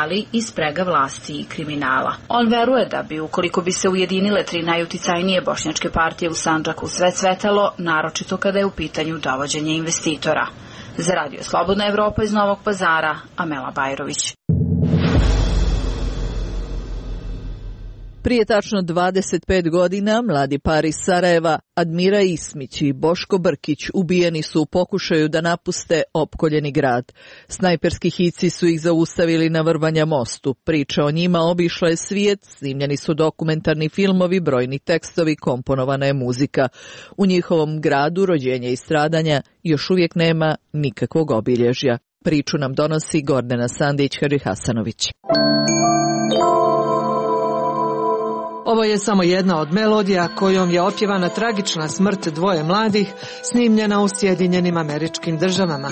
ali i sprega vlasti i kriminala. On veruje da bi, ukoliko bi se ujedinile tri najuticajnije bošnjačke partije u Sandžaku, sve cvetalo, naročito kada je u pitanju dovođenje investitora. Za Radio Slobodna Evropa iz Novog Pazara, Amela Bajrović. Prije tačno dvadeset pet godina mladi par iz Sarajeva, Admira Ismić i Boško Brkić, ubijeni su u pokušaju da napuste opkoljeni grad. Snajperski hici su ih zaustavili na Vrbanja mostu. Priča o njima obišla je svijet, snimljeni su dokumentarni filmovi, brojni tekstovi, komponovana je muzika. U njihovom gradu rođenja i stradanja još uvijek nema nikakvog obilježja. Priču nam donosi Gordana Sandić-Hadžihasanović. Ovo je samo jedna od melodija kojom je opjevana tragična smrt dvoje mladih, snimljena u Sjedinjenim Američkim Državama.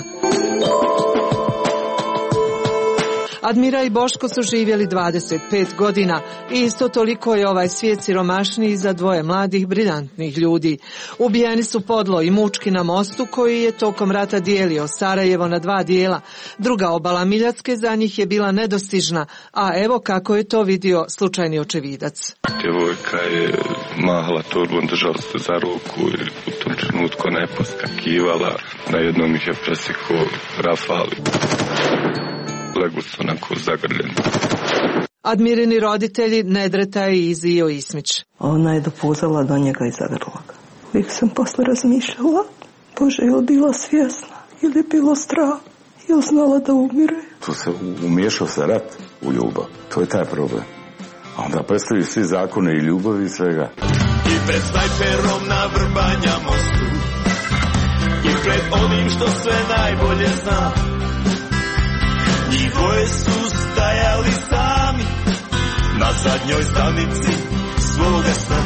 Admira i Boško su živjeli dvadeset pet godina i isto toliko je ovaj svijet siromašniji za dvoje mladih, briljantnih ljudi. Ubijeni su podlo i mučki na mostu koji je tokom rata dijelio Sarajevo na dva dijela. Druga obala Miljacke za njih je bila nedostižna, a evo kako je to vidio slučajni očevidac. Djevojka je mahala torbom, držala se za ruku i u tom trenutku ona je poskakivala. Na jednom ih je presekao rafal. Legu su onako zagrljeni. Admirini roditelji Nedreta i Izio Ismić. Ona je dopuzala do njega i zagrla ga. Uvijek sam posle razmišljala, Bože, je li bila svjesna ili je bilo strah, je li znala da umire. Tu se umiješao se rat u ljubav, to je taj problem. A onda prestaju svi zakone i ljubavi i svega. I pred snajperom na Vrbanja mostu, i pred onim što sve najbolje zna, njih dvoje su stajali sami na zadnjoj stanici svoga sna.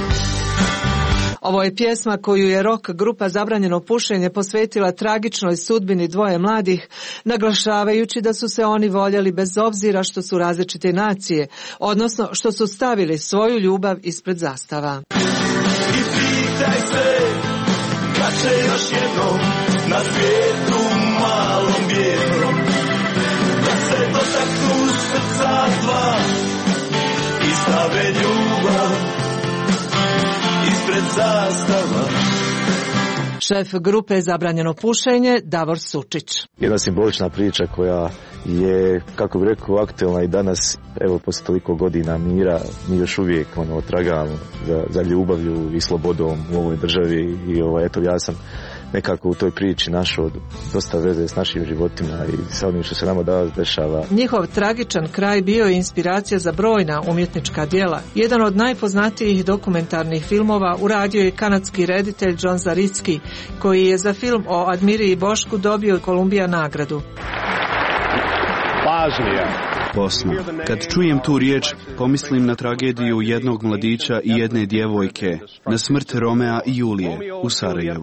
Ovo je pjesma koju je rock grupa Zabranjeno pušenje posvetila tragičnoj sudbini dvoje mladih, naglašavajući da su se oni voljeli bez obzira što su različite nacije, odnosno što su stavili svoju ljubav ispred zastava. I pitaj se kad će još jednom na svijetu malom bijelom se dotaknu srca dva i stave ljubav ispred zastava. Šef grupe Zabranjeno pušenje Davor Sučić. Jedna simbolična priča koja je, kako bi rekao, aktualna i danas, evo, poslije toliko godina mira, mi još uvijek ono, tragamo za, za ljubavlju i slobodom u ovoj državi i ovo, eto, ja sam nekako u toj priči našao dosta veze s našim životima i sa onim što se nama danas dešava. Njihov tragičan kraj bio je inspiracija za brojna umjetnička djela. Jedan od najpoznatijih dokumentarnih filmova uradio je kanadski reditelj John Zaricki, koji je za film o Admiri i Bošku dobio Kolumbija nagradu. Bosna. Kad čujem tu riječ, pomislim na tragediju jednog mladića i jedne djevojke, na smrt Romea i Julije u Sarajevu.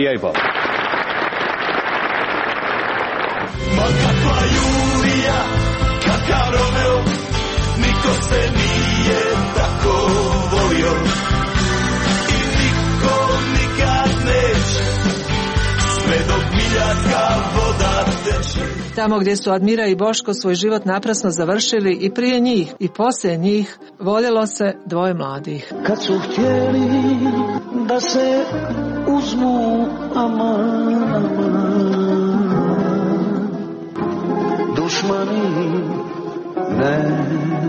Ma kakva Julija, kakav Romeo, niko se nije tako volio i niko nikad neće, sve dok Miljacka voda teče. Tamo gdje su Admira i Boško svoj život naprasno završili, i prije njih i poslije njih voljelo se dvoje mladih. Kad su htjeli da se uzmu aman, aman, dušmani ne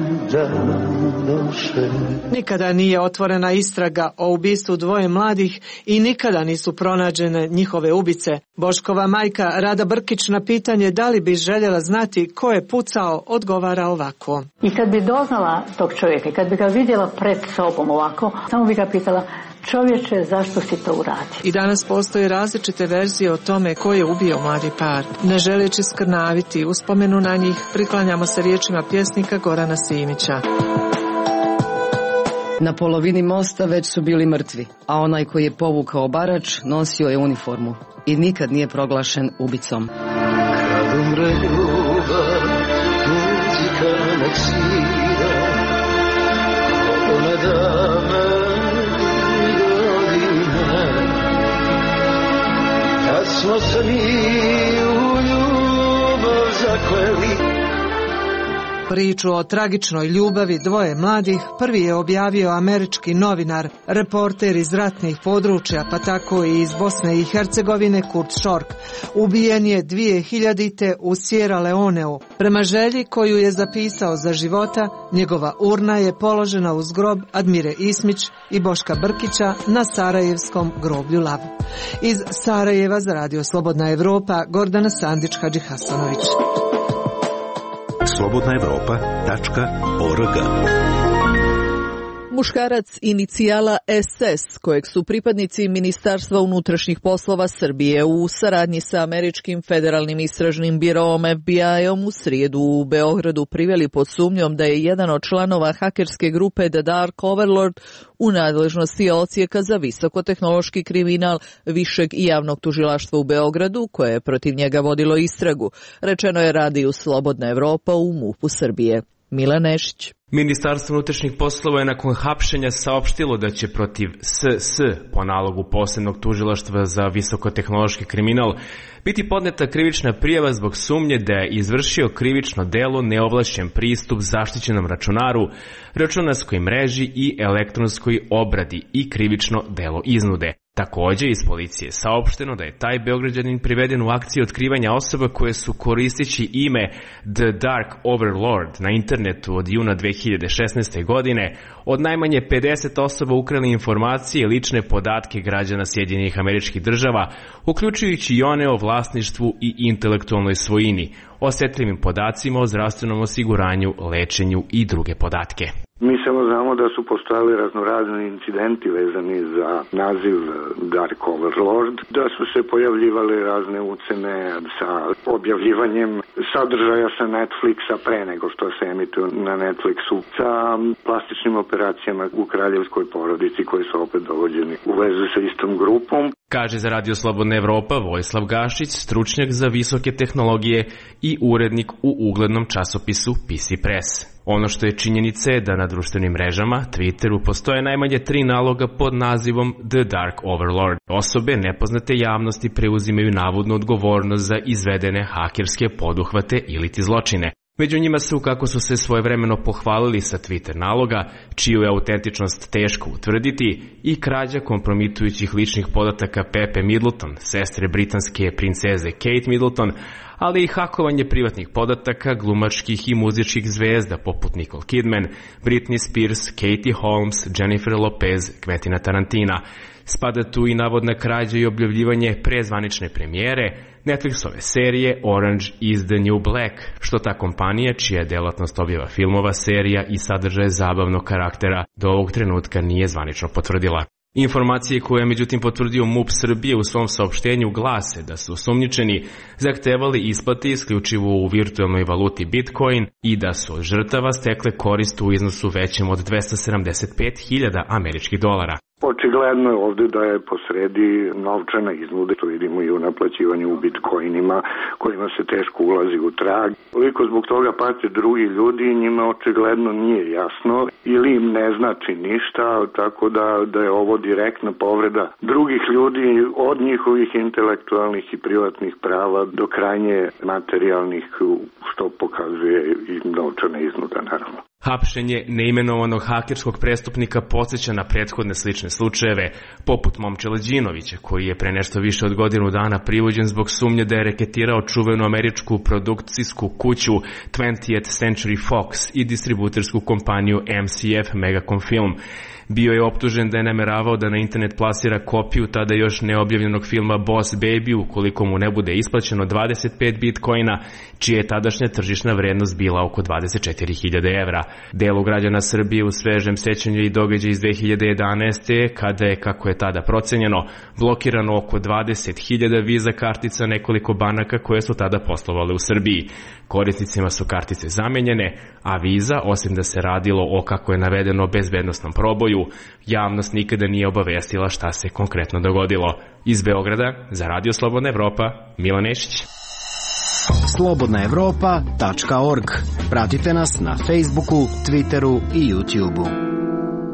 doše. Nikada nije otvorena istraga o ubistvu dvoje mladih i nikada nisu pronađene njihove ubice. Boškova majka Rada Brkić na pitanje da li bi željela znati ko je pucao odgovara ovako. I kad bi doznala tog čovjeka, kad bi ga vidjela pred sobom ovako, samo bi ga pitala: čovječe, zašto si to uradio? I danas postoje različite verzije o tome ko je ubio mladi par. Ne želeći skrnaviti uspomenu na njih, priklanjamo se riječima pjesnika Gorana Simića. Na polovini mosta već su bili mrtvi, a onaj koji je povukao barač nosio je uniformu i nikad nije proglašen ubicom. Kad umre ljubav, muzika nek svira, ona da meni godine, kad smo se mi u ljubav zakleli, Priču o tragičnoj ljubavi dvoje mladih prvi je objavio američki novinar, reporter iz ratnih područja, pa tako i iz Bosne i Hercegovine Kurt Schork. Ubijen je dvije hiljadite u Sierra Leoneu. Prema želji koju je zapisao za života, njegova urna je položena uz grob Admire Ismić i Boška Brkića na sarajevskom groblju Lav. Iz Sarajeva za Radio Slobodna Evropa, Gordana Sandić-Hadžihasanović. slobodna evropa tačka org. Muškarac inicijala es es, kojeg su pripadnici Ministarstva unutrašnjih poslova Srbije u saradnji sa američkim federalnim istražnim biroom F B I-om u srijedu u Beogradu priveli pod sumnjom da je jedan od članova hakerske grupe The Dark Overlord u nadležnosti odsjeka za visokotehnološki kriminal Višeg i javnog tužilaštva u Beogradu, koje je protiv njega vodilo istragu. Rečeno je radiju Slobodna Evropa u MUP-u Srbije. Mila Nešić. Ministarstvo unutrašnjih poslova je nakon hapšenja saopštilo da će protiv S S po nalogu posebnog tužilaštva za visokotehnološki kriminal biti podneta krivična prijava zbog sumnje da je izvršio krivično delo neovlašćen pristup zaštićenom računaru, računarskoj mreži i elektronskoj obradi i krivično delo iznude. Također iz policije je saopšteno da je taj Beograđanin priveden u akciji otkrivanja osoba koje su koristeći ime The Dark Overlord na internetu od juna dve hiljade šesnaeste. godine od najmanje pedeset osoba ukrali informacije i lične podatke građana Sjedinjenih Američkih Država, uključujući i one o vlasništvu i intelektualnoj svojini, osjetljivim podacima o zdravstvenom osiguranju, lečenju i druge podatke. Mi samo znamo da su postojali raznorazni incidenti vezani za naziv Dark Overlord, da su se pojavljivale razne ucene sa objavljivanjem sadržaja sa Netflixa pre nego što se emituje na Netflixu, sa plastičnim operacijama u kraljevskoj porodici koji su opet dovođeni u vezu sa istom grupom. Kaže za Radio Slobodna Evropa Vojislav Gašić, stručnjak za visoke tehnologije i urednik u uglednom časopisu P C Press. Ono što je činjenica je da na društvenim mrežama, Twitteru, postoje najmanje tri naloga pod nazivom The Dark Overlord. Osobe nepoznate javnosti preuzimaju navodnu odgovornost za izvedene hakerske poduhvate ili ti zločine. Među njima su, kako su se svojevremeno pohvalili sa Twitter naloga, čiju je autentičnost teško utvrditi, i krađa kompromitujućih ličnih podataka Pepe Middleton, sestre britanske princeze Kate Middleton, ali i hakovanje privatnih podataka glumačkih i muzičkih zvezda poput Nicole Kidman, Britney Spears, Katie Holmes, Jennifer Lopez, Quentina Tarantina. Spada tu i navodna krađa i objavljivanje prezvanične premijere Netflixove serije Orange is the New Black, što ta kompanija, čija je delatnost objava filmova, serija i sadržaje zabavnog karaktera, do ovog trenutka nije zvanično potvrdila. Informacije koje je međutim potvrdio MUP Srbije u svom saopštenju glase da su osumnjičeni zahtevali isplate isključivo u virtualnoj valuti Bitcoin i da su od žrtava stekle korist u iznosu većem od dvesta sedamdeset pet hiljada američkih dolara. Očigledno je ovdje da je posredi novčana iznuda, to vidimo i u naplaćivanju u bitcoinima, kojima se teško ulazi u trag. Koliko zbog toga pate drugi ljudi, njima očigledno nije jasno ili im ne znači ništa, tako da, da je ovo direktna povreda drugih ljudi od njihovih intelektualnih i privatnih prava do krajnje materijalnih, što pokazuje i novčana iznuda, naravno. Hapšenje neimenovanog hakerskog prestupnika podsjeća na prethodne slične slučajeve, poput Momčila Đinovića, koji je pre nešto više od godinu dana privođen zbog sumnje da je reketirao čuvenu američku produkcijsku kuću twentieth Century Fox i distributersku kompaniju M C F Megacom Film. Bio je optužen da je nameravao da na internet plasira kopiju tada još neobjavljenog filma Boss Baby ukoliko mu ne bude isplaćeno dvadeset pet bitcoina, čija je tadašnja tržišna vrednost bila oko dvadeset četiri hiljade evra. Delu građana Srbije u svežem sećanju i događaj iz dve hiljade jedanaeste. kada je, kako je tada procenjeno, blokirano oko dvadeset hiljada viza kartica nekoliko banaka koje su tada poslovale u Srbiji. Korisnicima su kartice zamenjene, a viza, osim da se radilo o, kako je navedeno, bezbednosnom proboju, javnost nikada nije obavestila šta se konkretno dogodilo. Iz Beograda, za Radio Slobodna Evropa, Mila Nešić. slobodna evropa tačka org. Pratite nas na Facebooku, Twitteru i YouTubeu.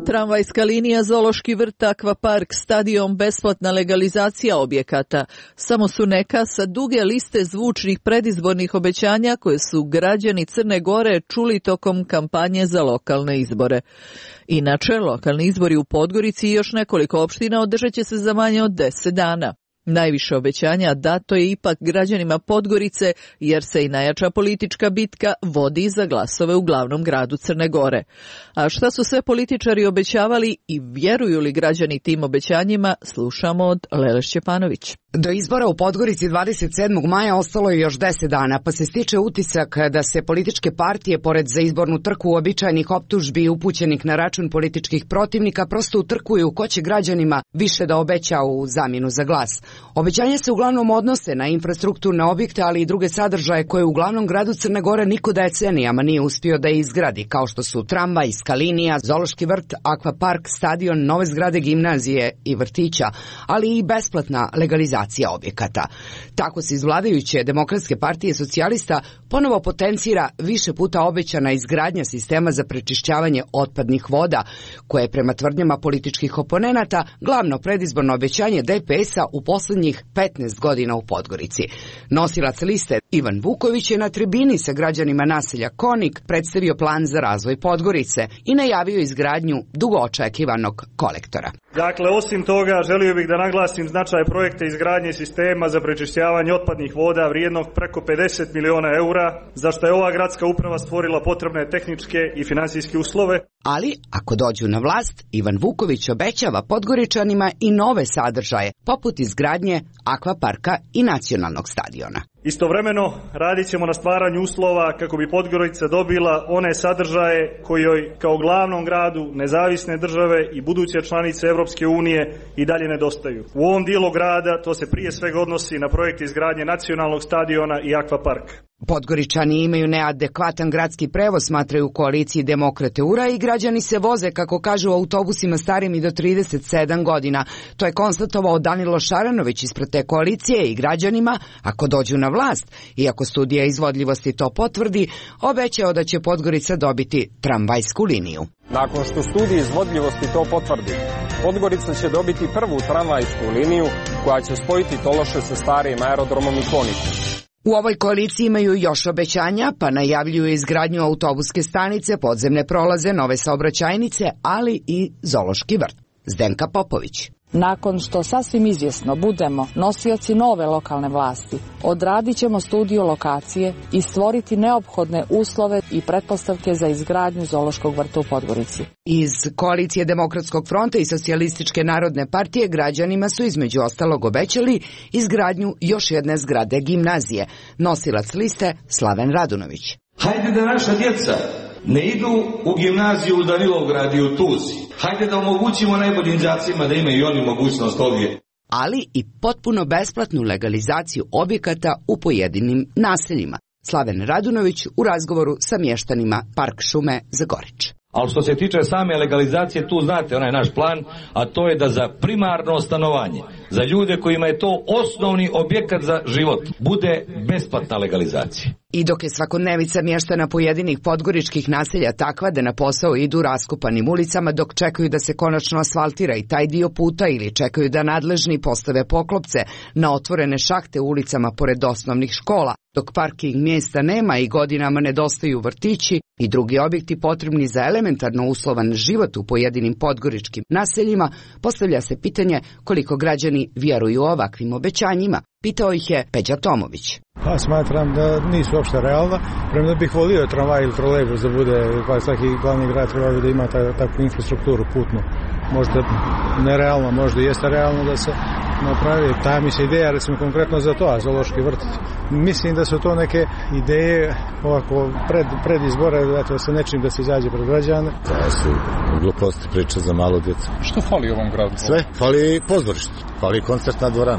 Tramvajska linija, zoološki vrt, akvapark, stadion, besplatna legalizacija objekata. Samo su neka sa duge liste zvučnih predizbornih obećanja koje su građani Crne Gore čuli tokom kampanje za lokalne izbore. Inače, lokalni izbori u Podgorici i još nekoliko opština održat će se za manje od deset dana. Najviše obećanja dato je ipak građanima Podgorice, jer se i najjača politička bitka vodi za glasove u glavnom gradu Crne Gore. A šta su sve političari obećavali i vjeruju li građani tim obećanjima, slušamo od Lele Šćepanović. Do izbora u Podgorici dvadeset sedmog maja ostalo je još deset dana, pa se stiče utisak da se političke partije, pored za izbornu trku uobičajenih optužbi upućenih na račun političkih protivnika, prosto utrkuju ko će građanima više da obeća u zamjenu za glas. Obećanja se uglavnom odnose na infrastrukturne objekte, ali i druge sadržaje koje u glavnom gradu Crne Gore niko decenijama nije uspio da izgradi, kao što su tramvajska linija, zoološki vrt, akvapark, stadion, nove zgrade gimnazije i vrtića, ali i besplatna legalizacija objekata. Tako se iz vladajuće Demokratske partije socijalista ponovo potencira više puta obećana izgradnja sistema za prečišćavanje otpadnih voda, koje je prema tvrdnjama političkih oponenata glavno predizborno obećanje D P S-a u poslednjih petnaest godina u Podgorici. Nosilac liste Ivan Vuković je na tribini sa građanima naselja Konik predstavio plan za razvoj Podgorice i najavio izgradnju dugo očekivanog kolektora. Dakle, osim toga, želio bih da naglasim značaj projekta izgradnje sistema za prečišćavanje otpadnih voda vrijednog preko pedeset miliona eura, za što je ova gradska uprava stvorila potrebne tehničke i finansijske uslove. Ali, ako dođu na vlast, Ivan Vuković obećava Podgoričanima i nove sadržaje, poput izgradnje akvaparka i nacionalnog stadiona. Istovremeno, radit ćemo na stvaranju uslova kako bi Podgorica dobila one sadržaje koji joj kao glavnom gradu nezavisne države i buduće članice Evropske unije i dalje nedostaju. U ovom dijelu grada to se prije svega odnosi na projekt izgradnje nacionalnog stadiona i akvaparka. Podgoričani imaju neadekvatan gradski prevoz, smatraju u koaliciji Demokrate U R A, i građani se voze, kako kažu, autobusima starim i do trideset sedam godina. To je konstatovao Danilo Šaranović ispred te koalicije i građanima, ako dođu na vlast, iako studija izvodljivosti to potvrdi, obećao da će Podgorica dobiti tramvajsku liniju. Nakon što studija izvodljivosti to potvrdi, Podgorica će dobiti prvu tramvajsku liniju koja će spojiti Tološe sa starim aerodromom i Konikom. U ovoj koaliciji imaju još obećanja, pa najavljuju izgradnju autobuske stanice, podzemne prolaze, nove saobraćajnice, ali i zoološki vrt. Zdenka Popović. Nakon što sasvim izvjesno budemo nosioci nove lokalne vlasti, odradit ćemo studiju lokacije i stvoriti neophodne uslove i pretpostavke za izgradnju zoološkog vrta u Podgorici. Iz koalicije Demokratskog fronta i Socijalističke narodne partije građanima su između ostalog obećali izgradnju još jedne zgrade gimnazije. Nosilac liste Slaven Radunović. Hajde da naša djeca ne idu u gimnaziju u Danilovgrad i u Tuzi. Hajde da omogućimo najboljim đacima da imaju i oni mogućnost ovdje. Ali i potpuno besplatnu legalizaciju objekata u pojedinim naseljima. Slaven Radunović u razgovoru sa mještanima Park šume Zagorič. Ali što se tiče same legalizacije, tu znate onaj naš plan, a to je da za primarno stanovanje, za ljude kojima je to osnovni objekat za život, bude besplatna legalizacija. I dok je svakodnevica mještana pojedinih podgoričkih naselja takva da na posao idu raskopanim ulicama dok čekaju da se konačno asfaltira i taj dio puta ili čekaju da nadležni postave poklopce na otvorene šahte u ulicama pored osnovnih škola, dok parking mjesta nema i godinama nedostaju vrtići i drugi objekti potrebni za elementarno uslovan život u pojedinim podgoričkim naseljima, postavlja se pitanje koliko građani vjeruju ovakvim obećanjima. Pitao ih je Peđa Tomović. Ja smatram da nisu uopšte realna, premda bih volio tramvaj ili trolejbus da bude, pa svaki glavni grad treba da ima takvu infrastrukturu putnu. Možda nerealno, možda jeste realno da se napravi. Ta mi se ideja, recimo konkretno za to, a zoološki vrt. Mislim da su to neke ideje ovako pred, pred izbore, dakle sa nečim da se izađe pred građane. To su gluposti priče za malo djeca. Što fali ovom gradu? Sve, fali pozorište, fali koncertna dvorana.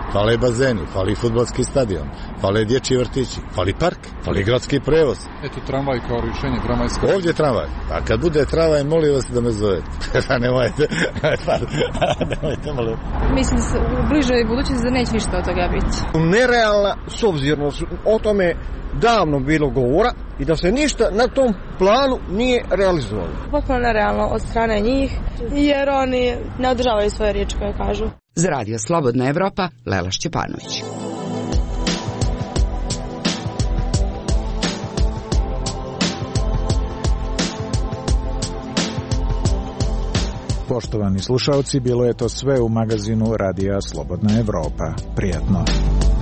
fale bazeni, fali fudbalski stadion, fale dječji vrtići, fali park, fali gradski prevoz. Eto, tramvaj kao rješenje, tramvajska. Ovdje tramvaj. A kad bude tramvaj, molim vas da me zovete. nemojte, nemojte, molim. Mislim, u bližoj budućnosti da neće ništa od toga biti. Nerealna, s obzirom o tome davno bilo govora i da se ništa na tom planu nije realizovalo. Potpuno nerealno od strane njih, jer oni ne održavaju svoje riječi koje kažu. Za Radio Slobodna Evropa, Lela Šćepanović. Poštovani slušalci, bilo je to sve u magazinu Radija Slobodna Evropa. Prijatno.